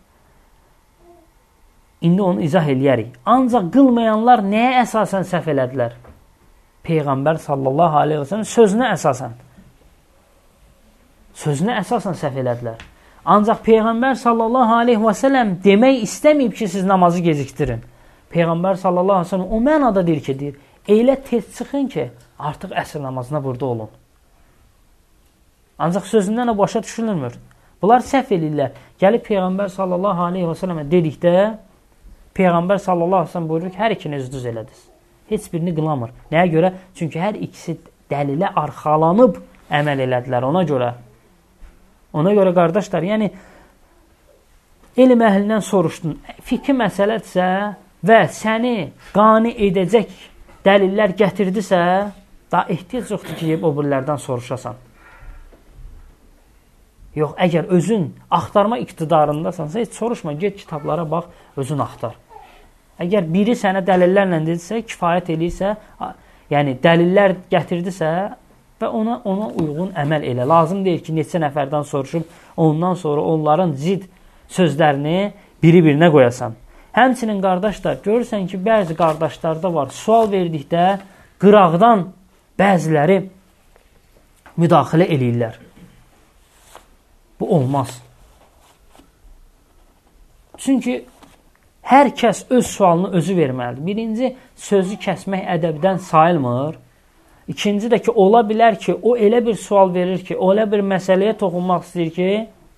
S1: İndi onu izah eləyərik. Ancaq qılmayanlar nəyə əsasən səhv elədilər? Peyğəmbər sallallahu aleyhi və səlləm sözünə əsasən. Sözünə əsasən səhv elədilər. Ancaq Peyğəmbər sallallahu aleyhi və səlləm demək istəməyib ki, siz namazı gecikdirin. Peyğəmbər sallallahu aleyhi və səlləm o mənada deyir ki, deyir, elə tez çıxın ki, artıq əsr namazına burada olun. Ancaq sözündən o başa düşülmür. Bunlar səhv eləyirlər. Gəlib Peyğəmbər sallallahu aleyhi və səlləmə dedikdə, Peyğəmbər sallallahu aleyhi və səlləm buyurur ki, hər ikiniz düz elədiniz. Heç birini qılamır. Nəyə görə? Çünki hər ikisi dəlilə arxalanıb əməl elədilər ona görə. Ona görə qardaşlar, yəni elm əhlindən soruşdun, fikri məsələdirsə və səni qane edəcək dəlillər gətirdisə, daha ehtiyac yoxdur ki, o birilərdən soruşasan. Yox, əgər özün axtarma iqtidarındasansa, heç soruşma, get kitablara bax, özün axtar. Əgər biri sənə dəlillərlə dedirsə, kifayət eləyirsə, yəni dəlillər gətirdisə və ona uyğun əməl elə. Lazım deyil ki, neçə nəfərdən soruşub, ondan sonra onların zid sözlərini biri-birinə qoyasan. Həmçinin qardaşlar, görürsən ki, bəzi qardaşlarda var, sual verdikdə qıraqdan bəziləri müdaxilə eləyirlər. Bu olmaz. Çünki hər kəs öz sualını özü verməlidir. Birinci, sözü kəsmək ədəbdən sayılmır. İkinci də ki, ola bilər ki, o elə bir sual verir ki, o elə bir məsələyə toxunmaq istəyir ki,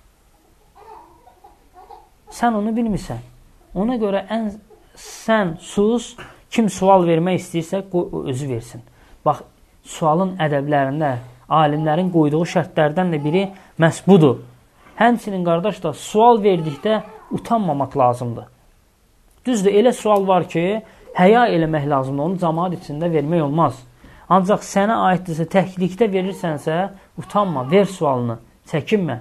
S1: sən onu bilmirsən. Ona görə sən sus, kim sual vermək istəyirsə, o özü versin. Bax, sualın ədəblərində alimlərin qoyduğu şərtlərdən də biri məhz budur. Həmçinin qardaşlar, sual verdikdə utanmamaq lazımdır. Düzdür, elə sual var ki, həya eləmək lazımdır, onu cəmaət içində vermək olmaz. Ancaq sənə aiddirsə, təklikdə verirsənsə, utanma, ver sualını, çəkinmə.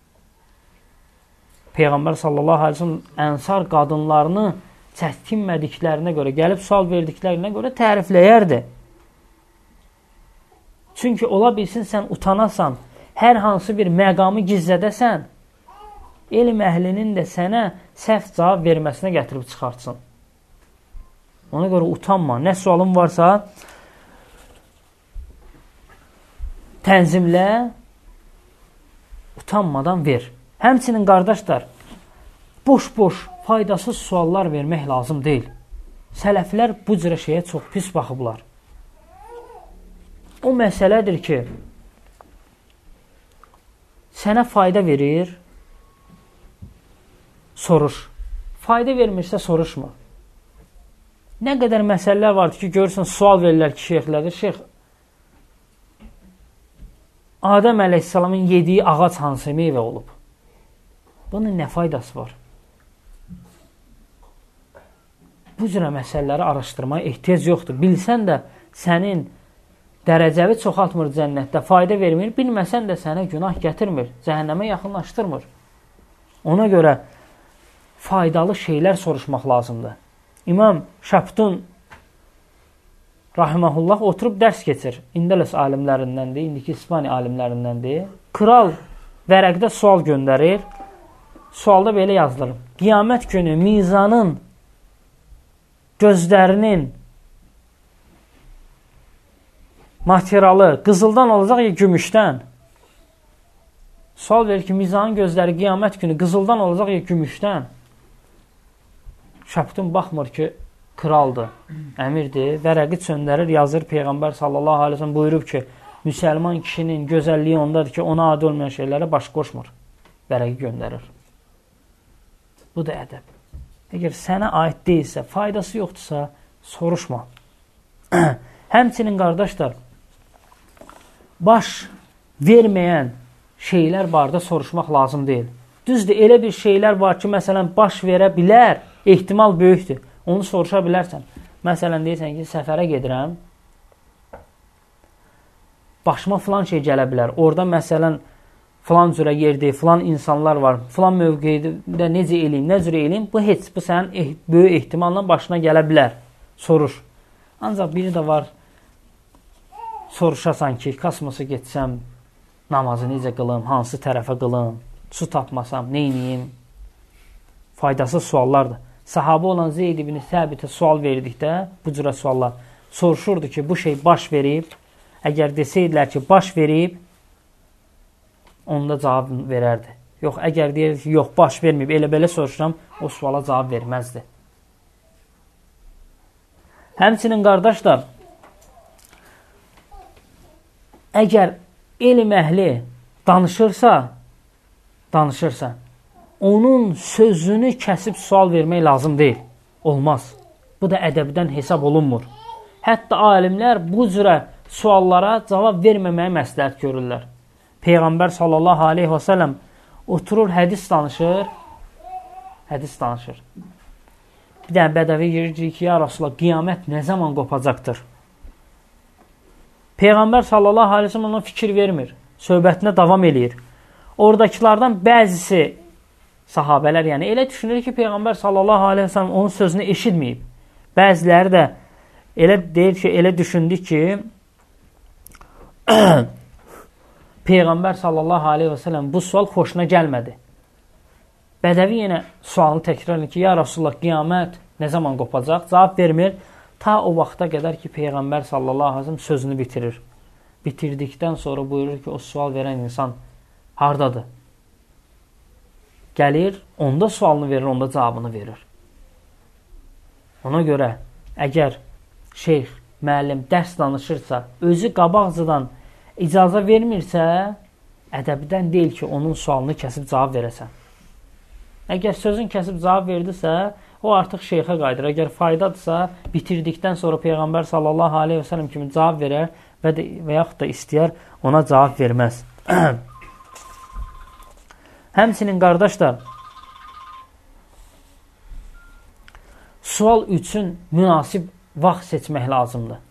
S1: Peyğəmbər sallallahu aleyhi ve sellem ənsar qadınlarını çəkinmədiklərinə görə, gəlib sual verdiklərinə görə tərifləyərdi. Çünki ola bilsin, sən utanasan, hər hansı bir məqamı gizlədəsən, elm əhlinin də sənə səhv cavab verməsinə gətirib çıxartsın. Ona görə utanma. Nə sualın varsa, tənzimlə, utanmadan ver. Həmçinin qardaşlar, boş-boş, faydasız suallar vermək lazım deyil. Sələflər bu cürə şeyə çox pis baxıblar. O məsələdir ki, sənə fayda verir, soruş. Fayda vermirsə soruşma. Nə qədər məsələlər vardır ki, görürsən, sual verirlər ki, şeyxlərdir. Şeyx, Adəm əleyhissalamın yediyi ağac hansı meyvə olub? Bunun nə faydası var? Bu cürə məsələləri araşdırmaya ehtiyac yoxdur. Bilsən də sənin dərəcəvi çoxaltmır cənnətdə, fayda vermir. Bilməsən də sənə günah gətirmir, cəhənnəmə yaxınlaşdırmır. Ona görə faydalı şeylər soruşmaq lazımdır. İmam Şəbtun rahiməhullah oturub dərs keçir. İndəlis alimlərindəndir, indiki İspaniya alimlərindəndir. Kral vərəqdə sual göndərir. Sualda belə yazılır. Qiyamət günü mizanın gözlərinin materialı qızıldan olacaq ya gümüşdən? Sual verir ki, mizanın gözləri qiyamət günü qızıldan olacaq ya gümüşdən? Şəbtun baxmır ki, kraldır, əmirdir, vərəqi çöndərir, yazır. Peyğəmbər sallallahu aleyhi ve sellem buyurub ki, müsəlman kişinin gözəlliyi ondadır ki, ona adi olmayan şeylərə baş qoşmur. Vərəqi göndərir. Bu da ədəb. Əgər sənə aid deyilsə, faydası yoxdursa, soruşma. Həmçinin qardaşlar, baş verməyən şeylər barədə soruşmaq lazım deyil. Düzdür, elə bir şeylər var ki, məsələn, baş verə bilər, ehtimal böyükdür. Onu soruşa bilərsən. Məsələn, deyirsən ki, səfərə gedirəm, başıma filan şey gələ bilər. Orada, məsələn, filan cürə yerdir, filan insanlar var, filan mövqeydə necə eləyim, nə cürə eləyim, bu sənin böyük ehtimalla başına gələ bilər. Soruş. Ancaq biri də var, soruşasan ki, kosmosa getsəm, namazı necə qılım, hansı tərəfə qılım, su tapmasam, neyniyim? Faydasız suallardır. Sahabə olan Zeyd ibn Səbitə sual verdikdə, bu cürə suallar soruşurdu ki, bu şey baş verib, əgər desəydilər ki, baş verib, onda cavab verərdi. Yox, əgər deyirdi ki, yox, baş verməyib, elə belə soruşuram, o suala cavab verməzdi. Həmçinin qardaşlar, əgər elm əhli danışırsa, onun sözünü kəsib sual vermək lazım deyil. Olmaz. Bu da ədəbdən hesab olunmur. Hətta alimlər bu cürə suallara cavab verməməyə məsləhət görürlər. Peyğəmbər sallallahu aleyhi və səlləm oturur, hədis danışır. Bir dənə bədəvi girir ki, ya Rasulullah, qiyamət nə zaman qopacaqdır? Peyğəmbər sallallahu aleyhi və səlləm ona fikir vermir. Söhbətinə davam eləyir. Oradakılardan bəzisi sahabələr, yəni elə düşünür ki, Peyğəmbər sallallahu aleyhi və səlləm onun sözünü eşitməyib. Bəziləri də elə deyir ki, elə düşündü ki, Peyğəmbər sallallahu aleyhi və səlləm bu sual xoşuna gəlmədi. Bədəvi yenə sualını təkrar edir ki, ya Rasulullah, qiyamət nə zaman qopacaq? Cavab vermir. Ta o vaxta qədər ki, Peyğəmbər sallallahu aleyhi və səlləm sözünü bitirir. Bitirdikdən sonra buyurur ki, o sual verən insan hardadır? Gəlir, onda sualını verir, onda cavabını verir. Ona görə, əgər şeyx, müəllim dərs danışırsa, özü qabaqcadan icazə vermirsə, ədəbdən deyil ki, onun sualını kəsib cavab verəsən. Əgər sözün kəsib cavab verdisə, o artıq şeyxə qayıdır. Əgər faydadırsa, bitirdikdən sonra Peyğəmbər sallallahu aleyhi və səlləm kimi cavab verər və yaxud da istəyər, ona cavab verməz. Həmçinin qardaşlar, sual üçün münasib vaxt seçmək lazımdır.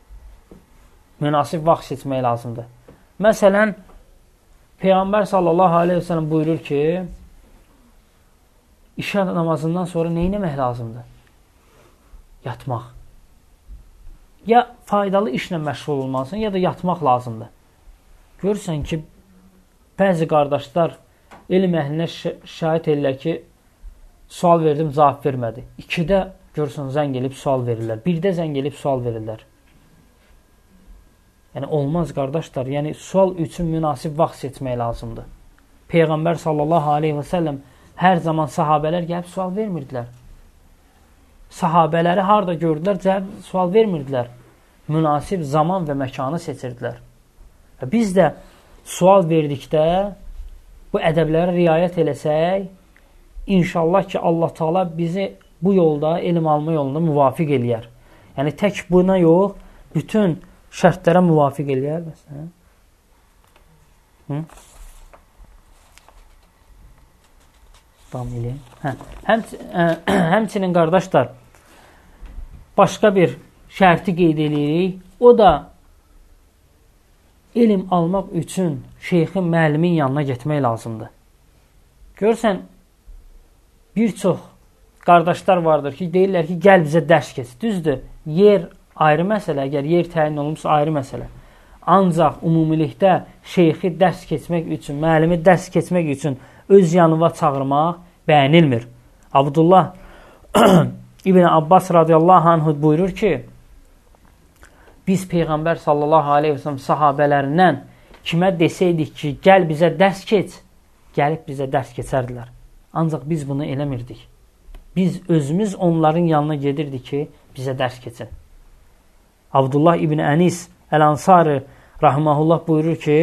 S1: Məsələn, Peyğəmbər sallallahu aleyhi və səlləm buyurur ki, İşə namazından sonra nə etmək lazımdır? Yatmaq. Ya faydalı işlə məşğul olmalısın, ya da yatmaq lazımdır. Görürsən ki, bəzi qardaşlar elm əhlinə şahid edirlər ki, sual verdim, cavab vermədi. 2-də görürsən, zəng elib sual verirlər. 1-də zəng elib sual verirlər. Yəni, olmaz qardaşlar. Yəni, sual üçün münasib vaxt seçmək lazımdır. Peyğəmbər sallallahu aleyhi və səlləm hər zaman sahabələr gəlib sual vermirdilər. Sahabələri harada gördülər, sual vermirdilər. Münasib zaman və məkanı seçirdilər. Biz də sual verdikdə bu ədəblərə riayət eləsək, inşallah ki, Allah Taala bizi bu yolda, elm alma yolunda müvafiq eləyər. Yəni, tək buna yox, bütün şərtlərə müvafiq eləyər. Həmçinin qardaşlar, başqa bir şərti qeyd edirik. O da elm almaq üçün şeyxin, müəllimin yanına getmək lazımdır. Görürsən, bir çox qardaşlar vardır ki, deyirlər ki, gəl bizə dərs keç. Düzdür, yer ayrı məsələ, əgər yer təyin olunmuşsa ayrı məsələ. Ancaq ümumilikdə şeyxi dərs keçmək üçün, müəllimi dərs keçmək üçün öz yanıva çağırmaq bəyənilmir. Abdullah İbn Abbas radiyallahu anh buyurur ki, biz Peyğəmbər sallallahu aleyhi və səlləm sahabələrindən kimə desəydik ki, gəl bizə dərs keç, gəlib bizə dərs keçərdilər. Ancaq biz bunu eləmirdik. Biz özümüz onların yanına gedirdik ki, bizə dərs keçin. Abdullah İbn Ənis Əl-Ansari rahiməhullah buyurur ki,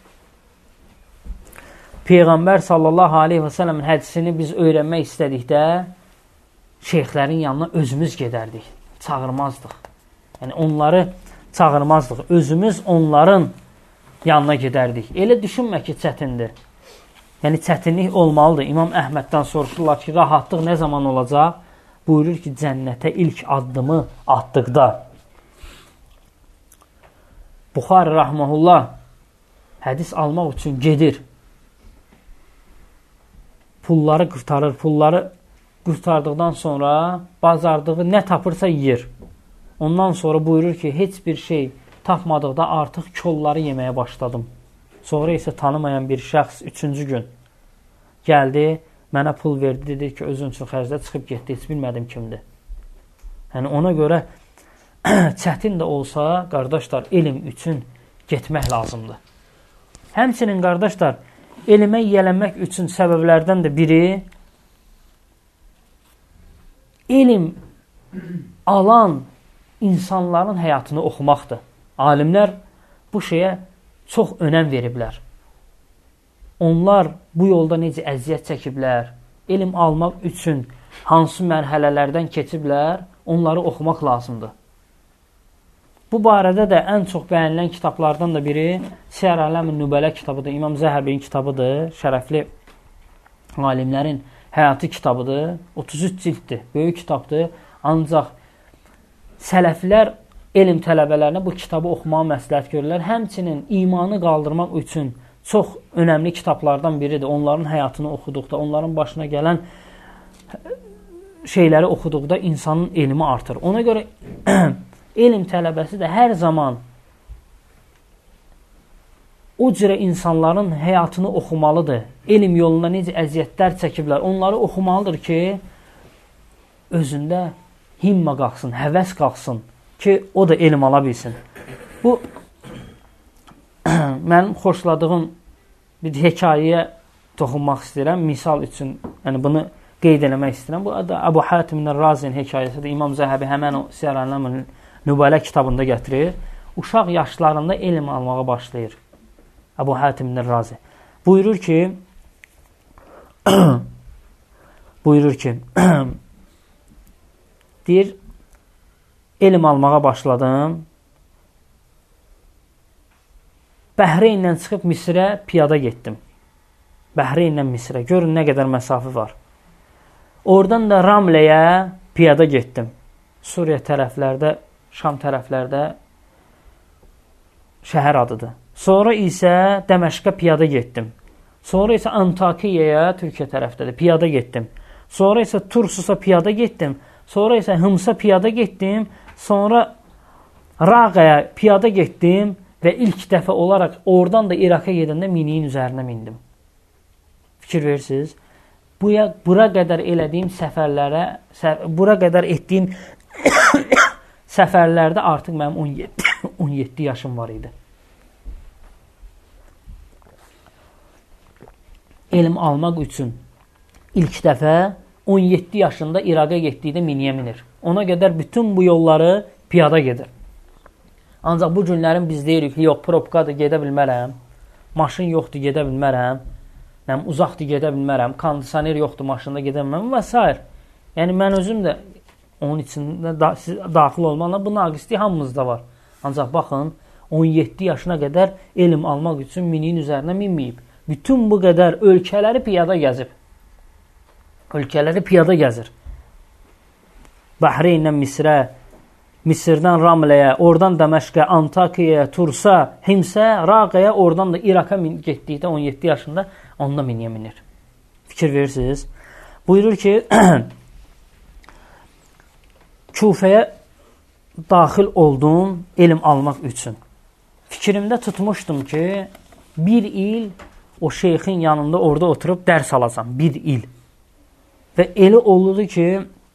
S1: Peyğəmbər sallallahu aleyhi və səlləmin hədisini biz öyrənmək istədikdə şeyxlərin yanına özümüz gedərdik, çağırmazdıq. Yəni, onları çağırmazdıq, özümüz onların yanına gedərdik. Elə düşünmə ki, çətindir. Yəni, çətinlik olmalıdır. İmam Əhməddən soruşurlar ki, rahatlıq nə zaman olacaq? Buyurur ki, cənnətə ilk addımı atdıqda. Buxari rahməhullah hədis almaq üçün gedir. Pulları qurtarır. Pulları qurtardıqdan sonra bazardığı nə tapırsa yiyir. Ondan sonra buyurur ki, heç bir şey tapmadıqda artıq kolları yeməyə başladım. Sonra isə tanımayan bir şəxs 3-cü gün Gəldi, mənə pul verdi, dedi ki, özün üçün xərclə çıxıb getdi, heç bilmədim kimdir. Yəni, ona görə çətin də olsa, qardaşlar, elm üçün getmək lazımdır. Həmçinin, qardaşlar, elmə yiyələnmək üçün səbəblərdən də biri elm alan insanların həyatını oxumaqdır. Alimlər bu şeyə çox önəm veriblər. Onlar bu yolda necə əziyyət çəkiblər, elm almaq üçün hansı mərhələlərdən keçiblər, onları oxumaq lazımdır. Bu barədə də ən çox bəyənilən kitablardan da biri Siyar Ələmin Nübələ kitabıdır, İmam Zəhəbinin kitabıdır, şərəfli alimlərin həyatı kitabıdır, 33 cilddir, böyük kitabdır. Ancaq sələflər elm tələbələrinə bu kitabı oxumağı məsləhət görürlər. Həmçinin imanı qaldırmaq üçün çox önəmli kitablardan biridir. Onların həyatını oxuduqda, onların başına gələn şeyləri oxuduqda insanın elmi artır. Ona görə elm tələbəsi də hər zaman o cürə insanların həyatını oxumalıdır. Elm yolunda necə əziyyətlər çəkiblər, onları oxumalıdır ki, özündə himmə qalxsın, həvəs qalxsın ki, o da elm ala bilsin. Bu, mənim xoşladığım bir hekayəyə toxunmaq istəyirəm. Misal üçün, yəni bunu qeyd eləmək istəyirəm. Bu da Əbu Hatim Razinin hekayəsidir. İmam Zəhəbi həmən o Siyar Ələmin Nübələ kitabında gətirir. Uşaq yaşlarında elm almağa başlayır. Əbu Hatim Razi. Buyurur ki, deyir, elm almağa başladım. Bəhreynlə çıxıb Misrə piyada getdim. Bəhreynlə Misrə. Görün nə qədər məsafə var. Oradan da Ramləyə piyada getdim. Suriya tərəflərdə, Şam tərəflərdə şəhər adıdır. Sonra isə Dəməşqə piyada getdim. Sonra isə Antakiyaya, Türkiyə tərəfdədir, piyada getdim. Sonra isə Tursusa piyada getdim. Sonra isə Hımsa piyada getdim. Sonra Raqaya piyada getdim və ilk dəfə olaraq oradan da İraqa gedəndə miniyin üzərinə mindim. Fikir verirsiniz? Bura qədər elədiyim səfərlərə, bura qədər etdiyim səfərlərdə artıq mənim 17 yaşım var idi. Elm almaq üçün ilk dəfə 17 yaşında İraqa getdikdə miniyə minir. Ona qədər bütün bu yolları piyada gedir. Ancaq bu günlərin biz deyirik ki, yox, probkadır, gedə bilmərəm. Maşın yoxdur, gedə bilmərəm. Uzaqdır, gedə bilmərəm. Kondisioner yoxdur, maşında gedə bilmərəm və s. Yəni, mən özüm də onun içində daxil olmaqla bu naqislik hamımızda var. Ancaq baxın, 17 yaşına qədər elm almaq üçün miniyin üzərinə minməyib. Bütün bu qədər ölkələri piyada gəzib. Ölkələri piyada gəzir. Bəhreynlə Misrə, Misirdən Ramləyə, oradan Dəməşqə, Antakiyaya, Tursa, Himsə, Raqaya, oradan da İraqa getdikdə 17 yaşında onda miniyə minir. Fikir verirsiniz. Buyurur ki, Kufəyə daxil oldum elm almaq üçün. Fikrimdə tutmuşdum ki, bir il o şeyxin yanında orada oturub dərs alacam. Bir il. Və elə oldu ki,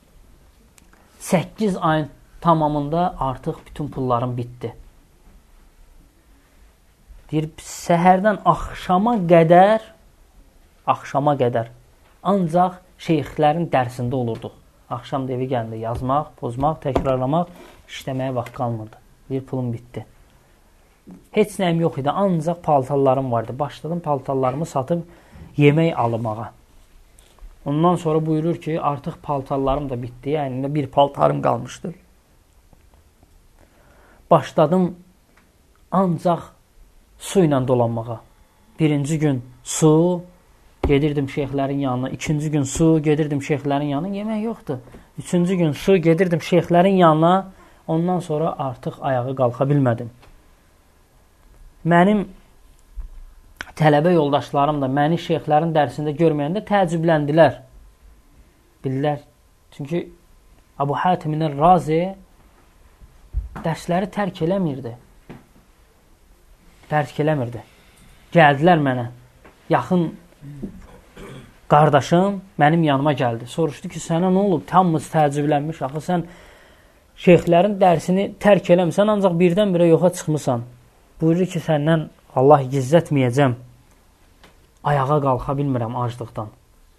S1: 8 ayın tamamında artıq bütün pullarım bitdi. Deyir, səhərdən axşama qədər ancaq şeyxlərin dərsində olurduq. Axşam da evi gəldi, yazmaq, pozmaq, təkrarlamaq, işləməyə vaxt qalmırdı. Bir pulum bitdi. Heç nəyim yox idi, ancaq paltarlarım vardı. Başladım paltarlarımı satıb yemək almağa. Ondan sonra buyurur ki, artıq paltarlarım da bitdi. Yəni, bir paltarım qalmışdı. Başladım ancaq su ilə dolanmağa. Birinci gün su, gedirdim şeyxlərin yanına. İkinci gün su, gedirdim şeyxlərin yanına. Yemək yoxdur. Üçüncü gün su, gedirdim şeyxlərin yanına. Ondan sonra artıq ayağa qalxa bilmədim. Mənim tələbə yoldaşlarım da məni şeyxlərin dərsində görməyəndə təəccübləndilər. Bilirlər. Çünki Əbu Hatim Razi dərsləri tərk eləmirdi. Tərk eləmirdi. Gəldilər mənə. Yaxın qardaşım mənim yanıma gəldi. Soruşdu ki, sənə nə olub? Hamımız təəccüblənmiş. Axı sən şeyxlərin dərsini tərk eləmirsən, ancaq birdən-birə yoxa çıxmısan. Buyurur ki, səndən Allah gizlətməyəcəm. Ayağa qalxa bilmirəm aclıqdan.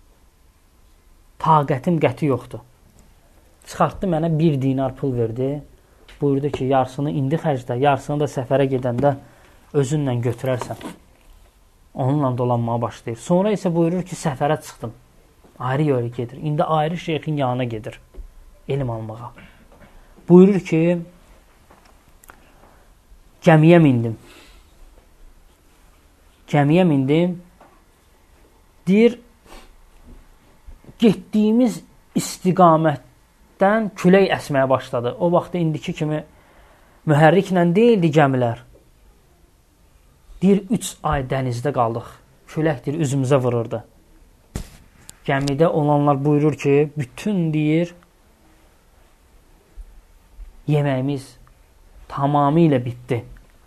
S1: Taqətim qəti yoxdur. Çıxartdı mənə 1 dinar pul verdi. Buyurdu ki, yarısını indi xərclə, yarısını da səfərə gedəndə özünlə götürərsən. Onunla dolanmağa başlayır. Sonra isə buyurur ki, səfərə çıxdım. Ayrı yörə gedir. İndi ayrı şeyxin yanına gedir. Elm almağa. Buyurur ki, gəmiyə mindim. Gəmiyə mindim. Deyir, getdiyimiz istiqamətdən külək əsməyə başladı. O vaxtda indiki kimi mühərriklə deyildi gəmilər. Deyir, 3 ay dənizdə qaldıq. Külək deyir, üzümüzə vururdu. Gəmidə olanlar buyurur ki, bütün deyir, yeməyimiz tamamilə bitdi.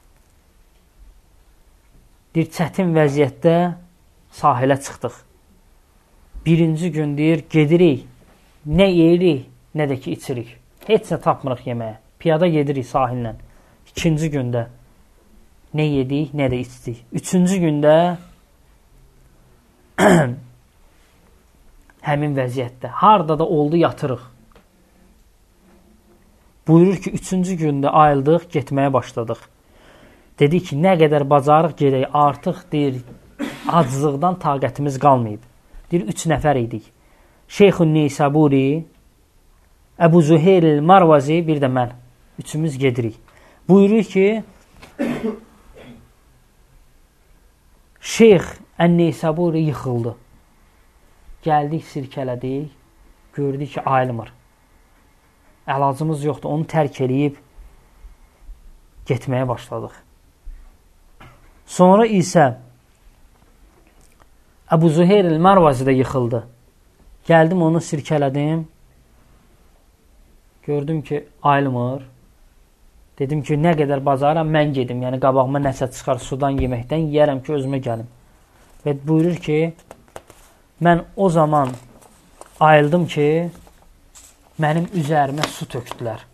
S1: Deyir, çətin vəziyyətdə sahilə çıxdıq. Birinci gün deyir, gedirik, nə yeyirik, nə də ki, içirik. Heç nə tapmırıq yeməyə. Piyada gedirik sahillə. İkinci gündə nə yedik, nə də içdik. Üçüncü gündə həmin vəziyyətdə. Harada da oldu, yatırıq. Buyurur ki, üçüncü gündə ayıldıq, getməyə başladıq. Dedi ki, nə qədər bacarıq gedək, artıq deyir, acızlıqdan taqətimiz qalmayıb. Deyir, 3 nəfər idik. Şeyxun Nisaburi, Əbu Züheyr el-Marvazi, bir də mən. Üçümüz gedirik. Buyurur ki, Şeyx Ən-Nisaburi yıxıldı. Gəldik, sirkələdik, gördük ki, ayılmır. Əlacımız yoxdur, onu tərk eləyib getməyə başladıq. Sonra isə Əbu Züheyr el-Marvazi də yıxıldı. Gəldim, onu sirkələdim. Gördüm ki, ayılmır. Dedim ki, nə qədər bacarıram, mən gedim. Yəni, qabağıma nəsə çıxar sudan, yeməkdən, yiyərəm ki, özümə gəlim. Və buyurur ki, mən o zaman ayıldım ki, mənim üzərimə su tökdülər.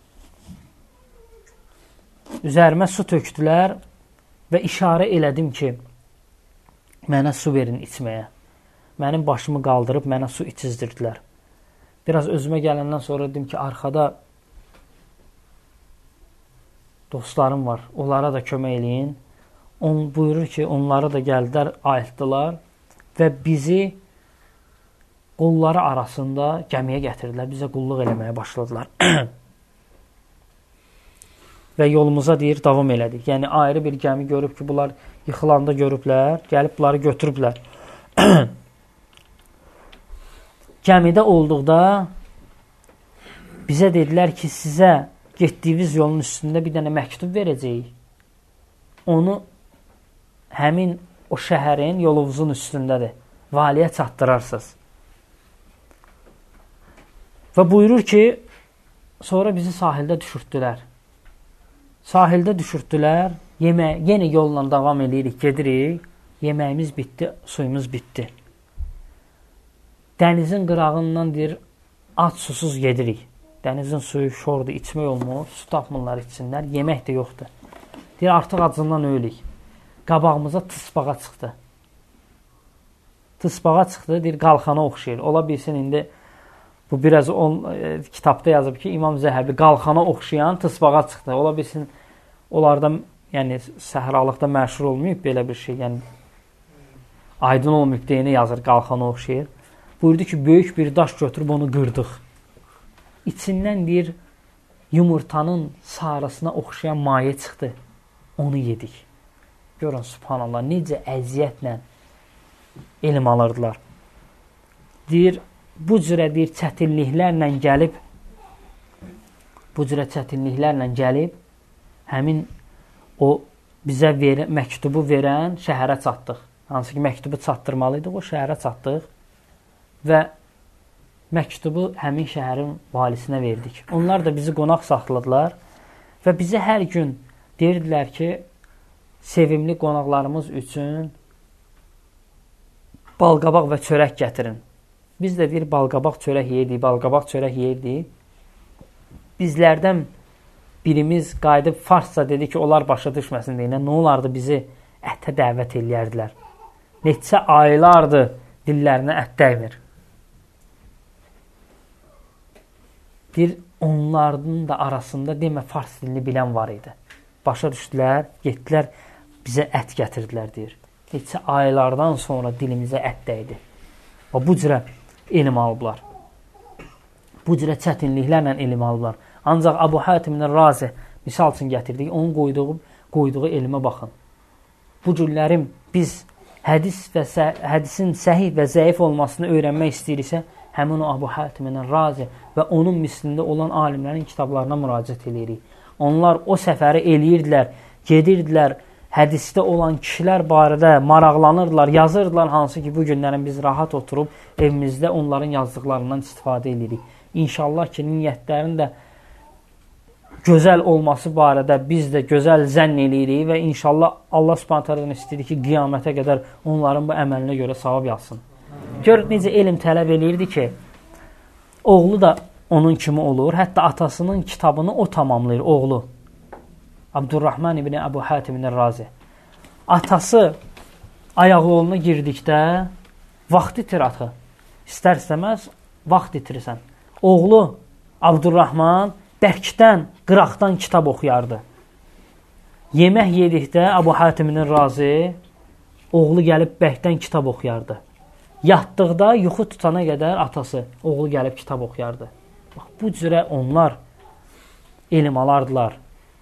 S1: Üzərimə su tökdülər və işarə elədim ki, mənə su verin içməyə. Mənim başımı qaldırıb mənə su içizdirdilər. Biraz özümə gələndən sonra dedim ki, arxada dostlarım var, onlara da kömək eləyin. Buyurur ki, onları da gəldilər, ayıltdılar və bizi qolları arasında gəmiyə gətirdilər. Bizə qulluq eləməyə başladılar. Və yolumuza deyir, davam elədik. Yəni, ayrı bir gəmi görüb ki, bunlar yıxılanda görüblər, gəlib bunları götürüblər. Gəmidə olduqda bizə dedilər ki, sizə getdiyiniz yolun üstündə bir dənə məktub verəcəyik. Onu həmin o şəhərin yolunuzun üstündədir. Valiyə çatdırarsınız. Və buyurur ki, sonra bizi sahildə düşürtdülər. Sahildə düşürtdülər. Yenə yolla davam edirik, gedirik. Yeməyimiz bitdi, suyumuz bitdi. Dənizin qırağından deyir, ac susuz gedirik. Dənizin suyu şordur, içmək olmur, su tapmırlar içsinlər, yemək də yoxdur. Deyir, artıq acından ölük. Qabağımıza tısbağa çıxdı. Tısbağa çıxdı, deyir, qalxana oxşayır. Ola bilsin, indi bu biraz kitabda yazıb ki, İmam Zəhəbi qalxana oxşayan tısbağa çıxdı. Ola bilsin, onlarda yəni, səhralıqda məşhur olmayıb belə bir şey, yəni aydın olmayıb deyini yazır, qalxana oxşayır. Buyurdu ki, böyük bir daş götürüb onu qırdıq. İçindən bir yumurtanın sarısına oxşayan maye çıxdı. Onu yedik. Görün, subhanallah, necə əziyyətlə elm alırdılar. Deyir, bu cürə deyir, çətinliklərlə gəlib, həmin o bizə məktubu verən şəhərə çatdıq. Hansı ki, məktubu çatdırmalıydıq, o şəhərə çatdıq və məktubu həmin şəhərin valisinə verdik. Onlar da bizi qonaq saxladılar və bizə hər gün deyirdilər ki, sevimli qonaqlarımız üçün balqabaq və çörək gətirin. Biz də deyir, balqabaq çörək yeyirdik, balqabaq çörək yeyirdik. Bizlərdən birimiz qayıdıb farsça dedi ki, onlar başa düşməsin deyinə, nə olardı bizi ətə dəvət eləyərdilər. Neçə aylardır dillərinə ət dəymir. Deyir, onların da arasında demə fars dilini bilən var idi. Başa düşdülər, getdilər, bizə ət gətirdilər deyir. Neçə aylardan sonra dilimizə ət dəydi. Və bu cürə elm alıblar. Bu cürə çətinliklərlə elm alıblar. Ancaq Əbu Hatimin Razi misal üçün gətirdik, onun qoyduğu elmə baxın. Bu cürlərim biz hədisin səhih və zəif olmasını öyrənmək istəyiriksə, həmin o Əbu Hatimin Razi və onun mislində olan alimlərin kitablarına müraciət edirik. Onlar o səfəri eləyirdilər, gedirdilər, hədisdə olan kişilər barədə maraqlanırdılar, yazırdılar, hansı ki, bu günlərin biz rahat oturub evimizdə onların yazdıqlarından istifadə edirik. İnşallah ki, niyyətlərin də gözəl olması barədə biz də gözəl zənn eləyirik və inşallah Allah Subhanahu taala istəyir ki, qiyamətə qədər onların bu əməlinə görə savab yazsın. Gör, necə elm tələb eləyirdi ki, oğlu da onun kimi olur. Hətta atasının kitabını o tamamlayır, oğlu. Abdurrahman ibn Əbu Hatimin Razi. Atası ayaq yoluna girdikdə vaxt itir atı. İstər-istəməz vaxt itirirsən. Oğlu Abdurrahman bərkdən, qıraqdan kitab oxuyardı. Yemək yedikdə Əbu Hatimin Razi oğlu gəlib bərkdən kitab oxuyardı. Yatdıqda yuxu tutana qədər atası, oğlu gəlib kitab oxuyardı. Bax, bu cürə onlar elm alardılar.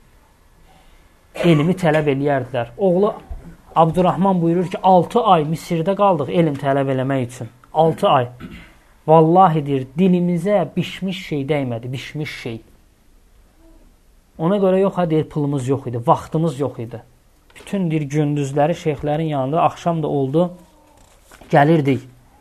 S1: Elmi tələb eləyərdilər. Oğlu Abdurrahman buyurur ki, 6 ay Misirdə qaldıq elm tələb eləmək üçün. 6 ay. Vallahi deyir, dilimizə bişmiş şey dəymədi, bişmiş şey. Ona görə yox, deyir, pulumuz yox idi, vaxtımız yox idi. Bütün deyir, gündüzləri şeyxlərin yanında, axşam da oldu, gəlirdik.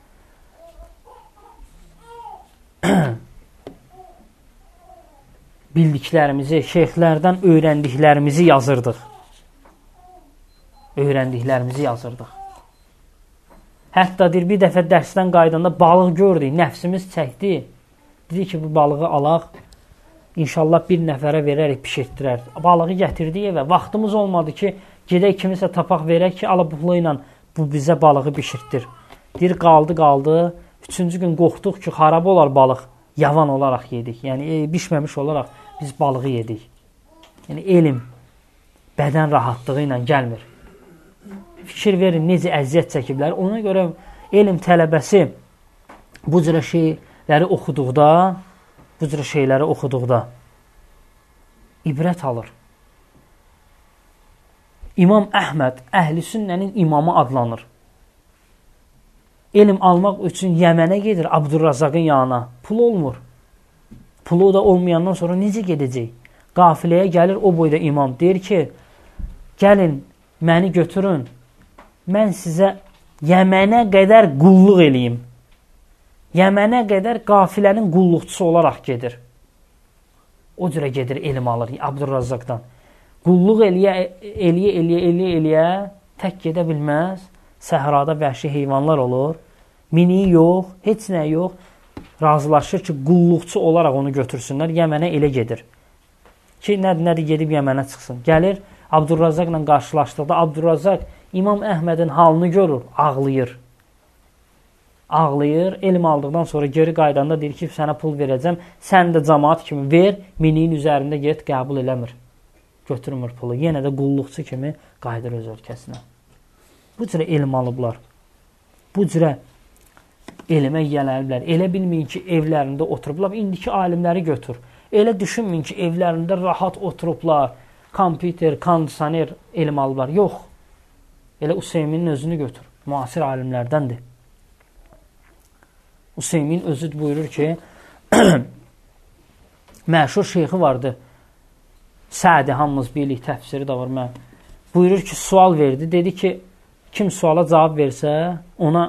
S1: Bildiklərimizi, şeyxlərdən öyrəndiklərimizi yazırdıq. Öyrəndiklərimizi yazırdıq. Hətta deyir, bir dəfə dərsdən qaydanda balıq gördük, nəfsimiz çəkdi. Dedi ki, bu balığı alaq, inşallah bir nəfərə verərək pişirtdirər. Balığı gətirdik evə, vaxtımız olmadı ki, gedək kimisə tapaq verək ki, ala pulu ilə bu bizə balığı pişirtdir. Deyir, qaldı. Üçüncü gün qorxduq ki, xarab olar balıq. Yavan olaraq yedik. Yəni, bişməmiş olaraq biz balığı yedik. Yəni, elm bədən rahatlığı ilə gəlmir. Fikir verin, necə əziyyət çəkiblər. Ona görə elm tələbəsi bu cürə şeyləri oxuduqda ibrət alır. İmam Əhməd Əhl-i Sünnənin imamı adlanır. Elm almaq üçün Yəmənə gedir Abdurrazaqın yanına. Pul olmur. Pulu da olmayandan sonra necə gedəcək? Qafiləyə gəlir o boyda imam. Deyir ki, gəlin, məni götürün. Mən sizə Yəmənə qədər qulluq eləyim. Yəmənə qədər qafilənin qulluqçusu olaraq gedir. O cürə gedir, elm alır Abdurrazaqdan. Qulluq eləyə tək gedə bilməz. Səhrada vəhşi heyvanlar olur. Miniyi yox, heç nə yox. Razılaşır ki, qulluqçu olaraq onu götürsünlər. Yəmənə elə gedir. Ki, nədir gedib Yəmənə çıxsın. Gəlir, Abdurrazaqla qarşılaşdıqda Abdurrazaq İmam Əhmədin halını görür, ağlayır. Ağlayır, elm aldıqdan sonra geri qaydanda deyir ki, sənə pul verəcəm. Sən də cəmaat kimi ver, miniyin üzərində get, qəbul eləmir. Götürmür pulu. Yenə də qulluqçu kimi qayıdır öz ölkəsinə. Bu cürə elm alıblar. Bu cürə elmə yiyələniblər. Elə bilməyin ki, evlərində oturublar. İndiki alimləri götür. Elə düşünməyin ki, evlərində rahat oturublar. Kompüter, kondisioner elm alıblar. Yox. Elə Useymin özünü götür. Müasir alimlərdəndir. Useymin özü buyurur ki, məşhur şeyxi vardı. Sədi, hamımız bilik, təfsiri də var. Buyurur ki, sual verdi. Dedi ki, kim suala cavab versə, ona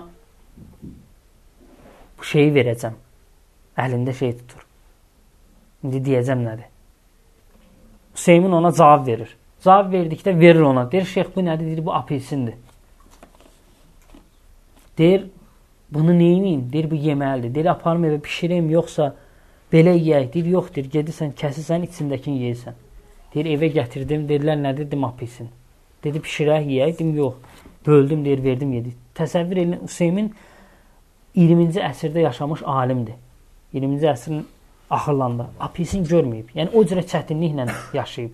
S1: şeyi verəcəm. Əlində şey tutur. İndi deyəcəm nədir? Hüseymin ona cavab verir. Cavab verdikdə verir ona. Deyir, şeyx bu nədir? Deyir, bu apelsindir. Deyir, bunu neyiniyim? Deyir, bu yeməlidir. Deyir, aparım evə pişireyim, yoxsa belə yeyək. Deyir, yox, deyir, gedirsən, kəsirsən, içindəkini yeyirsən. Deyir, evə gətirdim, dedilər, nədir, dedim, apilsin. Dedi, pişirək, yeyək, dedim, yox. Böldüm, deyir, verdim, yedik. Təsəvvür edin, Hüseymin 20-ci əsrdə yaşamış alimdir. 20-ci əsrin axırlarında. Apilsin görməyib. Yəni, o cürə çətinliklə yaşayıb.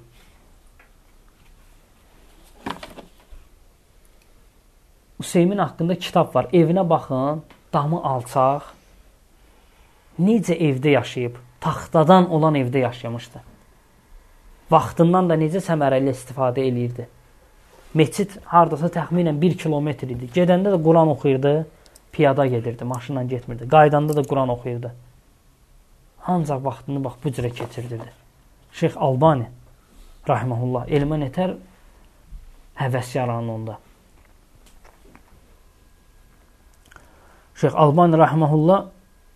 S1: Hüseymin haqqında kitab var. Evinə baxın, damı alçaq. Necə evdə yaşayıb? Taxtadan olan evdə yaşamışdı. Vaxtından da necə səmərəli istifadə eləyirdi. Meçid hardasa təxminən 1 kilometr idi. Gedəndə də Quran oxuyurdu, piyada gedirdi, maşınla getmirdi. Qaydanda da Quran oxuyurdu. Ancaq vaxtını bax bu cürə keçirdirdi. Şeyx Albani rahimehullah elmə nətər həvəs yarandı onda. Şeyx Albani rahimehullah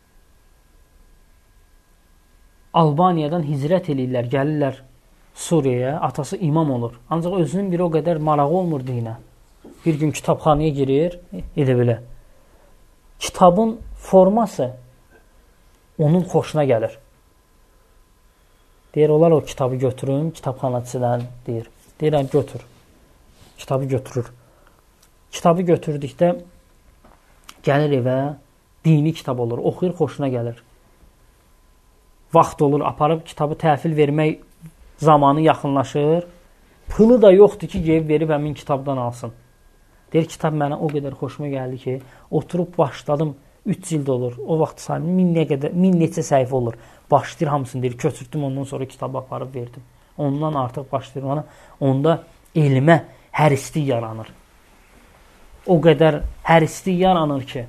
S1: Albaniyadan hicrət eləyirlər, gəlirlər Suriyaya, atası imam olur. Ancaq özünün bir o qədər marağı olmur dinə. Bir gün kitabxanaya girir, elə belə. Kitabın forması onun xoşuna gəlir. Deyir, olar o kitabı götürün, kitabxanaçıdan deyir. Deyirəm, götür. Kitabı götürür. Kitabı götürdükdə gəlir evə, dini kitab olur, oxuyur, xoşuna gəlir. Vaxt olur, aparıb kitabı təhvil vermək zamanı yaxınlaşır. Pılı da yoxdur ki, gəlib verib həmin kitabdan alsın. Deyir, kitab mənə o qədər xoşuma gəldi ki, oturub başladım, 3 cild olur. O vaxt sayım, 1000 neçə səhifə olur. Başlayır hamısını, deyir, köçürtdüm, ondan sonra kitabı aparıb verdim. Ondan artıq başlayır bana. Onda elmə hərislik yaranır. O qədər hərislik yaranır ki,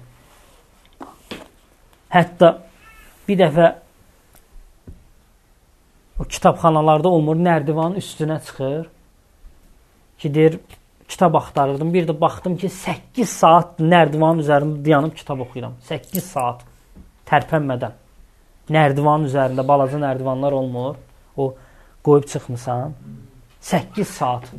S1: hətta bir dəfə o kitabxanalarda olmur, nərdivanın üstünə çıxır ki, deyir, kitab axtarırdım. Bir də baxdım ki, 8 saat nərdivanın üzərində dayanıb kitab oxuyuram. 8 saat tərpənmədən. Nərdivanın üzərində balaca nərdivanlar olmur. O qoyub çıxmısan. 8 saat.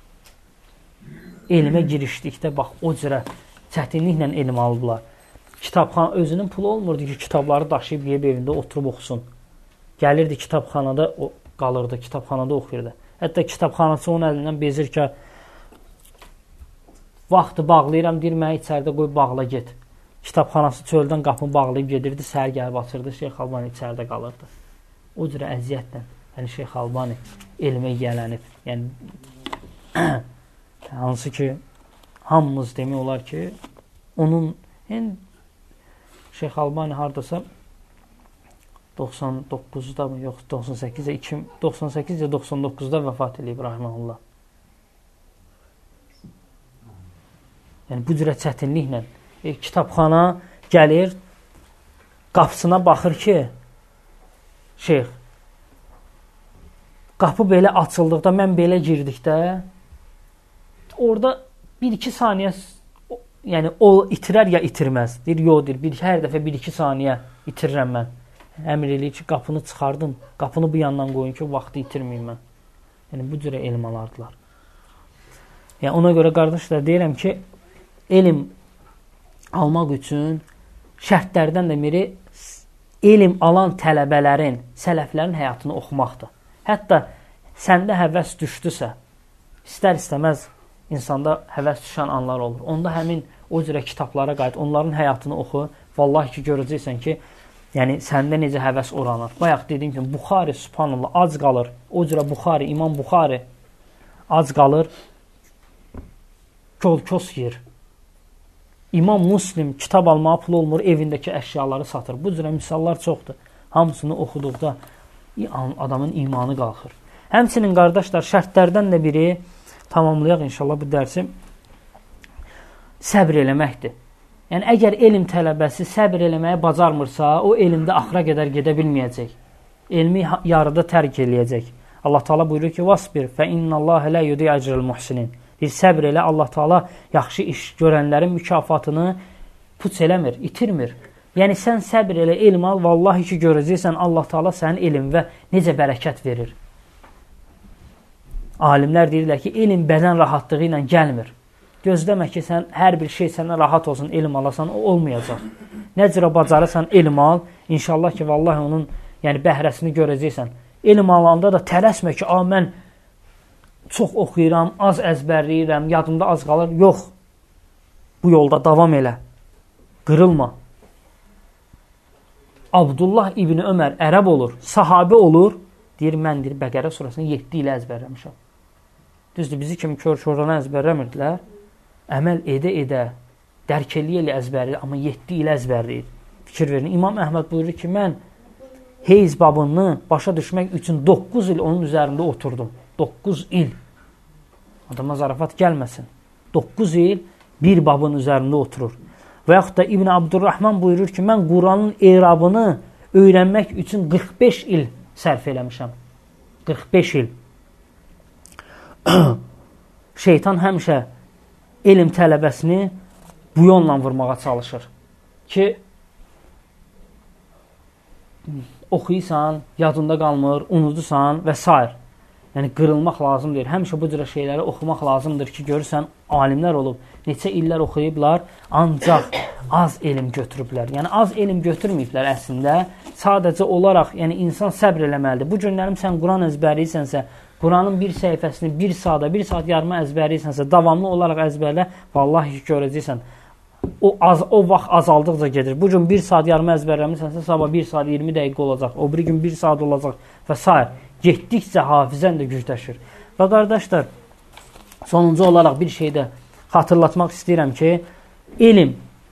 S1: Elmə girişdikdə bax, o cürə çətinliklə elm aldılar. Kitabxana özünün pulu olmurdu ki, kitabları daşıyıb yeyib evində oturub oxusun. Gəlirdi kitabxanada qalırdı, kitabxanada oxuyurdu. Hətta kitabxanaçı onun əlindən bezir ki, vaxtı bağlayıram, deyir, mənə içəridə qoy bağla get. Kitabxanası çöldən qapını bağlayıb gedirdi, səhər gəlib açırdı, Şeyx Albani içəridə qalırdı. O cürə əziyyətlə, yəni Şeyx Albani elmə yiyələnib. Yəni, hansı ki, hamımız demək olar ki, onun, yəni, Şeyx Albani hardasa 99-da mı, yox, 98 ya 99-da vəfat edib, rahimehullah. Yəni, bu cürə çətinliklə kitabxana gəlir, qapısına baxır ki, şeyx, qapı belə açıldıqda, mən belə girdikdə, orada 1-2 saniyə, yəni o itirər ya itirməz. Deyir, yox, deyir, hər dəfə 1-2 saniyə itirirəm mən. Əmr eləyir ki, qapını çıxardım, qapını bu yandan qoyun ki, vaxtı itirməyim mən. Yəni, bu cürə elm alardılar. Yəni, ona görə, qardaşlar, deyirəm ki, elm almaq üçün şərtlərdən də biri elm alan tələbələrin, sələflərin həyatını oxumaqdır. Hətta səndə həvəs düşdüsə, istər-istəməz insanda həvəs düşən anlar olur. Onda həmin o cürə kitablara qayıt, onların həyatını oxu. Vallahi ki, görəcəksən ki, yəni səndə necə həvəs oranır. Bayaq dedim ki, Buxari, subhanallah, ac qalır. O cürə Buxari, İmam Buxari ac qalır, kol-kos yer. İmam Muslim kitab almağa pul olmur, evindəki əşyaları satır. Bu cürə misallar çoxdur. Hamısını oxuduqda adamın imanı qalxır. Həmçinin, qardaşlar, şərtlərdən də biri, tamamlayaq inşallah bu dərsi, səbr eləməkdir. Yəni, əgər elm tələbəsi səbr eləməyə bacarmırsa, o elmdə axıra qədər gedə bilməyəcək. Elmi yarıda tərk eləyəcək. Allah Teala buyurur ki, "Vasbir fe innallaha la yudi'u ecrel muhsinin." Deyir, səbr elə, Allah Teala yaxşı iş görənlərin mükafatını puç eləmir, itirmir. Yəni, sən səbr elə, elm al, vallahi ki, görəcəksən, Allah Teala sənin elmə necə bərəkət verir. Alimlər deyirlər ki, elm bədən rahatlığı ilə gəlmir. gözləmə ki, sən hər bir şey səndən rahat olsun, elm alasan, o olmayacaq. Nə cürə bacarırsan, elm al, inşallah ki, vallahi onun yəni bəhrəsini görəcəksən. Elm alanda da tələsmə ki, mən çox oxuyuram, az əzbərləyirəm, yadımda az qalır. Yox, bu yolda davam elə, qırılma. Abdullah İbni Ömər ərəb olur, sahabi olur, deyir, mən deyir, Bəqərə surasını 7 ilə əzbərləmişəm. Düzdür, bizi kimi kör-kördanı əzbərləmirdilər. Əməl edə-edə, dərk eləyə əzbərləyir, amma 7 ilə əzbərləyir. Fikir verin, İmam Əhməd buyurur ki, mən heyz babını başa düşmək üçün 9 il onun üzərində oturdum. 9 il. Adama zarafat gəlməsin. 9 il bir babın üzərində oturur. Və yaxud da İbn Abdurrahman buyurur ki, mən Quranın erabını öyrənmək üçün 45 il sərf eləmişəm. 45 il. Şeytan həmişə elm tələbəsini bu yolla vurmağa çalışır. Ki, oxuyursan, yadında qalmır, unudusan və s. Yəni, qırılmaq lazımdır. Həmişə bu cürə şeyləri oxumaq lazımdır ki, görürsən, alimlər olub, neçə illər oxuyublar, ancaq az elm götürüblər. Yəni, az elm götürməyiblər əslində. Sadəcə olaraq, yəni, insan səbr eləməlidir. Bu günlərim sən Quran əzbərləyirsənsə, Quranın bir səhifəsini 1 saata, 1 saat yarıma əzbərləyirsənsə, davamlı olaraq əzbərlə, vallahi görəcəksən. O vaxt azaldıqca gedir. Bu gün 1 saat yarıma əzbərləmirsənsə, sabah 1 saat 20 dəqiqə olacaq. O bir gün 1 saat olacaq və s. Getdikcə hafizən də gücləşir. Və qardaşlar, sonuncu olaraq bir şey də xatırlatmaq istəyirəm ki, elm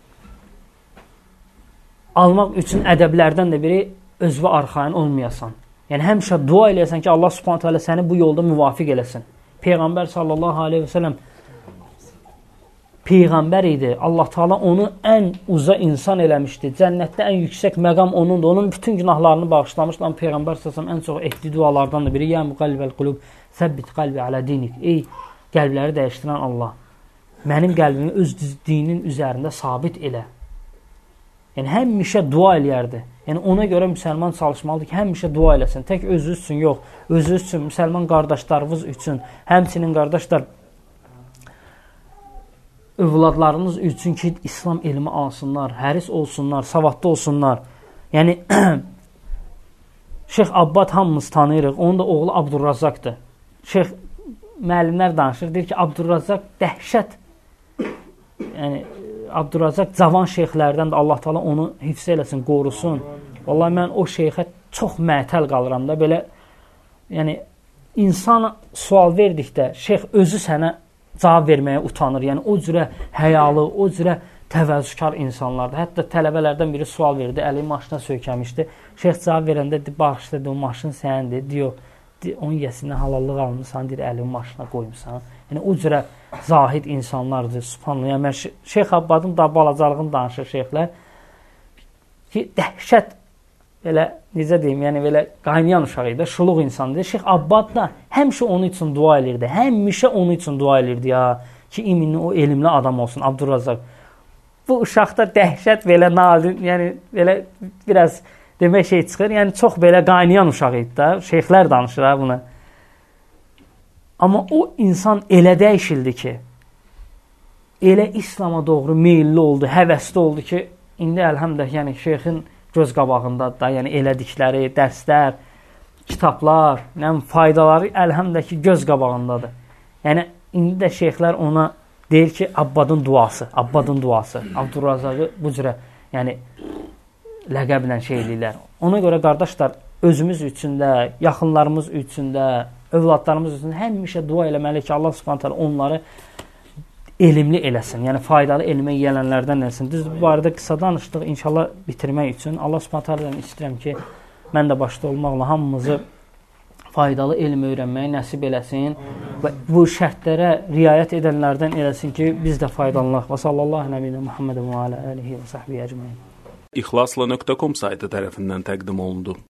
S1: almaq üçün ədəblərdən də biri özvə arxayın olmayasan. Yəni, həmişə dua eləyəsən ki, Allah subhanətə alə səni bu yolda müvafiq eləsin. Peyğəmbər sallallahu aleyhi və sələm Peyğəmbər idi. Allah Teala onu ən uca insan eləmişdi. Cənnətdə ən yüksək məqam onundur. Onun bütün günahlarını bağışlamışdı. Amma Peyğəmbər səsəm ən çox etdiyi dualardan da biri Ya müqəlbəl qulub, səbbit qalbi alə dinik. Ey, qəlbləri dəyişdirən Allah, mənim qəlbimi öz dinin üzərində sabit elə. Yəni, həmişə dua eləyərdi. Yəni, ona görə müsəlman çalışmalıdır ki, həmişə dua eləsin. Tək özü üçün yox, özü üçün, müsəlman qardaşlarımız üçün, həmçinin qardaşlar, övladlarınız üçün ki, İslam elmi alsınlar, həris olsunlar, savadlı olsunlar. Yəni, Şeyx Abbad hamımız tanıyırıq, onun da oğlu Abdurrazaqdır. Şeyx müəllimlər danışır, deyir ki, Abdurrazaq dəhşət, yəni, Abdurrazaq cavan şeyxlərdən də Allah Teala onu hifz eləsin, qorusun. Vallahi mən o şeyxə çox mətəl qalıram da, belə, yəni, insana sual verdikdə, şeyx özü sənə cavab verməyə utanır. Yəni, o cürə həyalı, o cürə təvəzzükar insanlardır. Hətta tələbələrdən biri sual verdi, əli maşına söykəmişdi. Şeyx cavab verəndə, bağışladı, o maşın səndir, diyor, onun yəsindən halallıq almışsan, deyir, əlini maşına qoymuşsan. Yəni, o cürə zahid insanlardır, subhanallah. Yəni, Şeyx Abbadın da balacalığını danışır şeyxlər ki, dəhşət, belə, necə deyim, yəni, belə qaynayan uşaq idi, şuluq insandır. Şeyx Abbad da həmişə onun üçün dua edirdi, həmişə onun üçün dua edirdi ya, ki, iminli o elmli adam olsun, Abdurrazaq. Bu uşaqda dəhşət, belə nadir, yəni, belə biraz demək şey çıxır, yəni, çox belə qaynayan uşaq idi da, şeyxlər danışır ha buna. Amma o insan elə dəyişildi ki, elə İslama doğru meyilli oldu, həvəsli oldu ki, indi əlhəmdə, yəni, şeyxin göz qabağındadır da, yəni elədikləri, dərslər, kitablar, faydaları əlhəmdə ki, göz qabağındadır. Yəni, indi də şeyxlər ona deyir ki, Abbadın duası, Abdurrazağı bu cürə, yəni, ləqəblə şey edirlər. Ona görə, qardaşlar, özümüz üçün də, yaxınlarımız üçün də, övladlarımız üçün həmişə dua eləməli ki, Allah subhanətə alə onları elmli eləsin, yəni faydalı elmə yiyələnlərdən eləsin. Düz bu barədə qısa danışdıq, inşallah bitirmək üçün. Allah subhanətə alədən istəyirəm ki, mən də başda olmaqla hamımızı faydalı elm öyrənməyi nəsib eləsin və bu şərtlərə riayət edənlərdən eləsin ki, biz də faydalanaq. Və sallallahu nəbiyyinə Muhammed və alə alihi və səhbiyə əcməyin.
S2: İxlasla.com saytı tərəfindən təqdim olundu.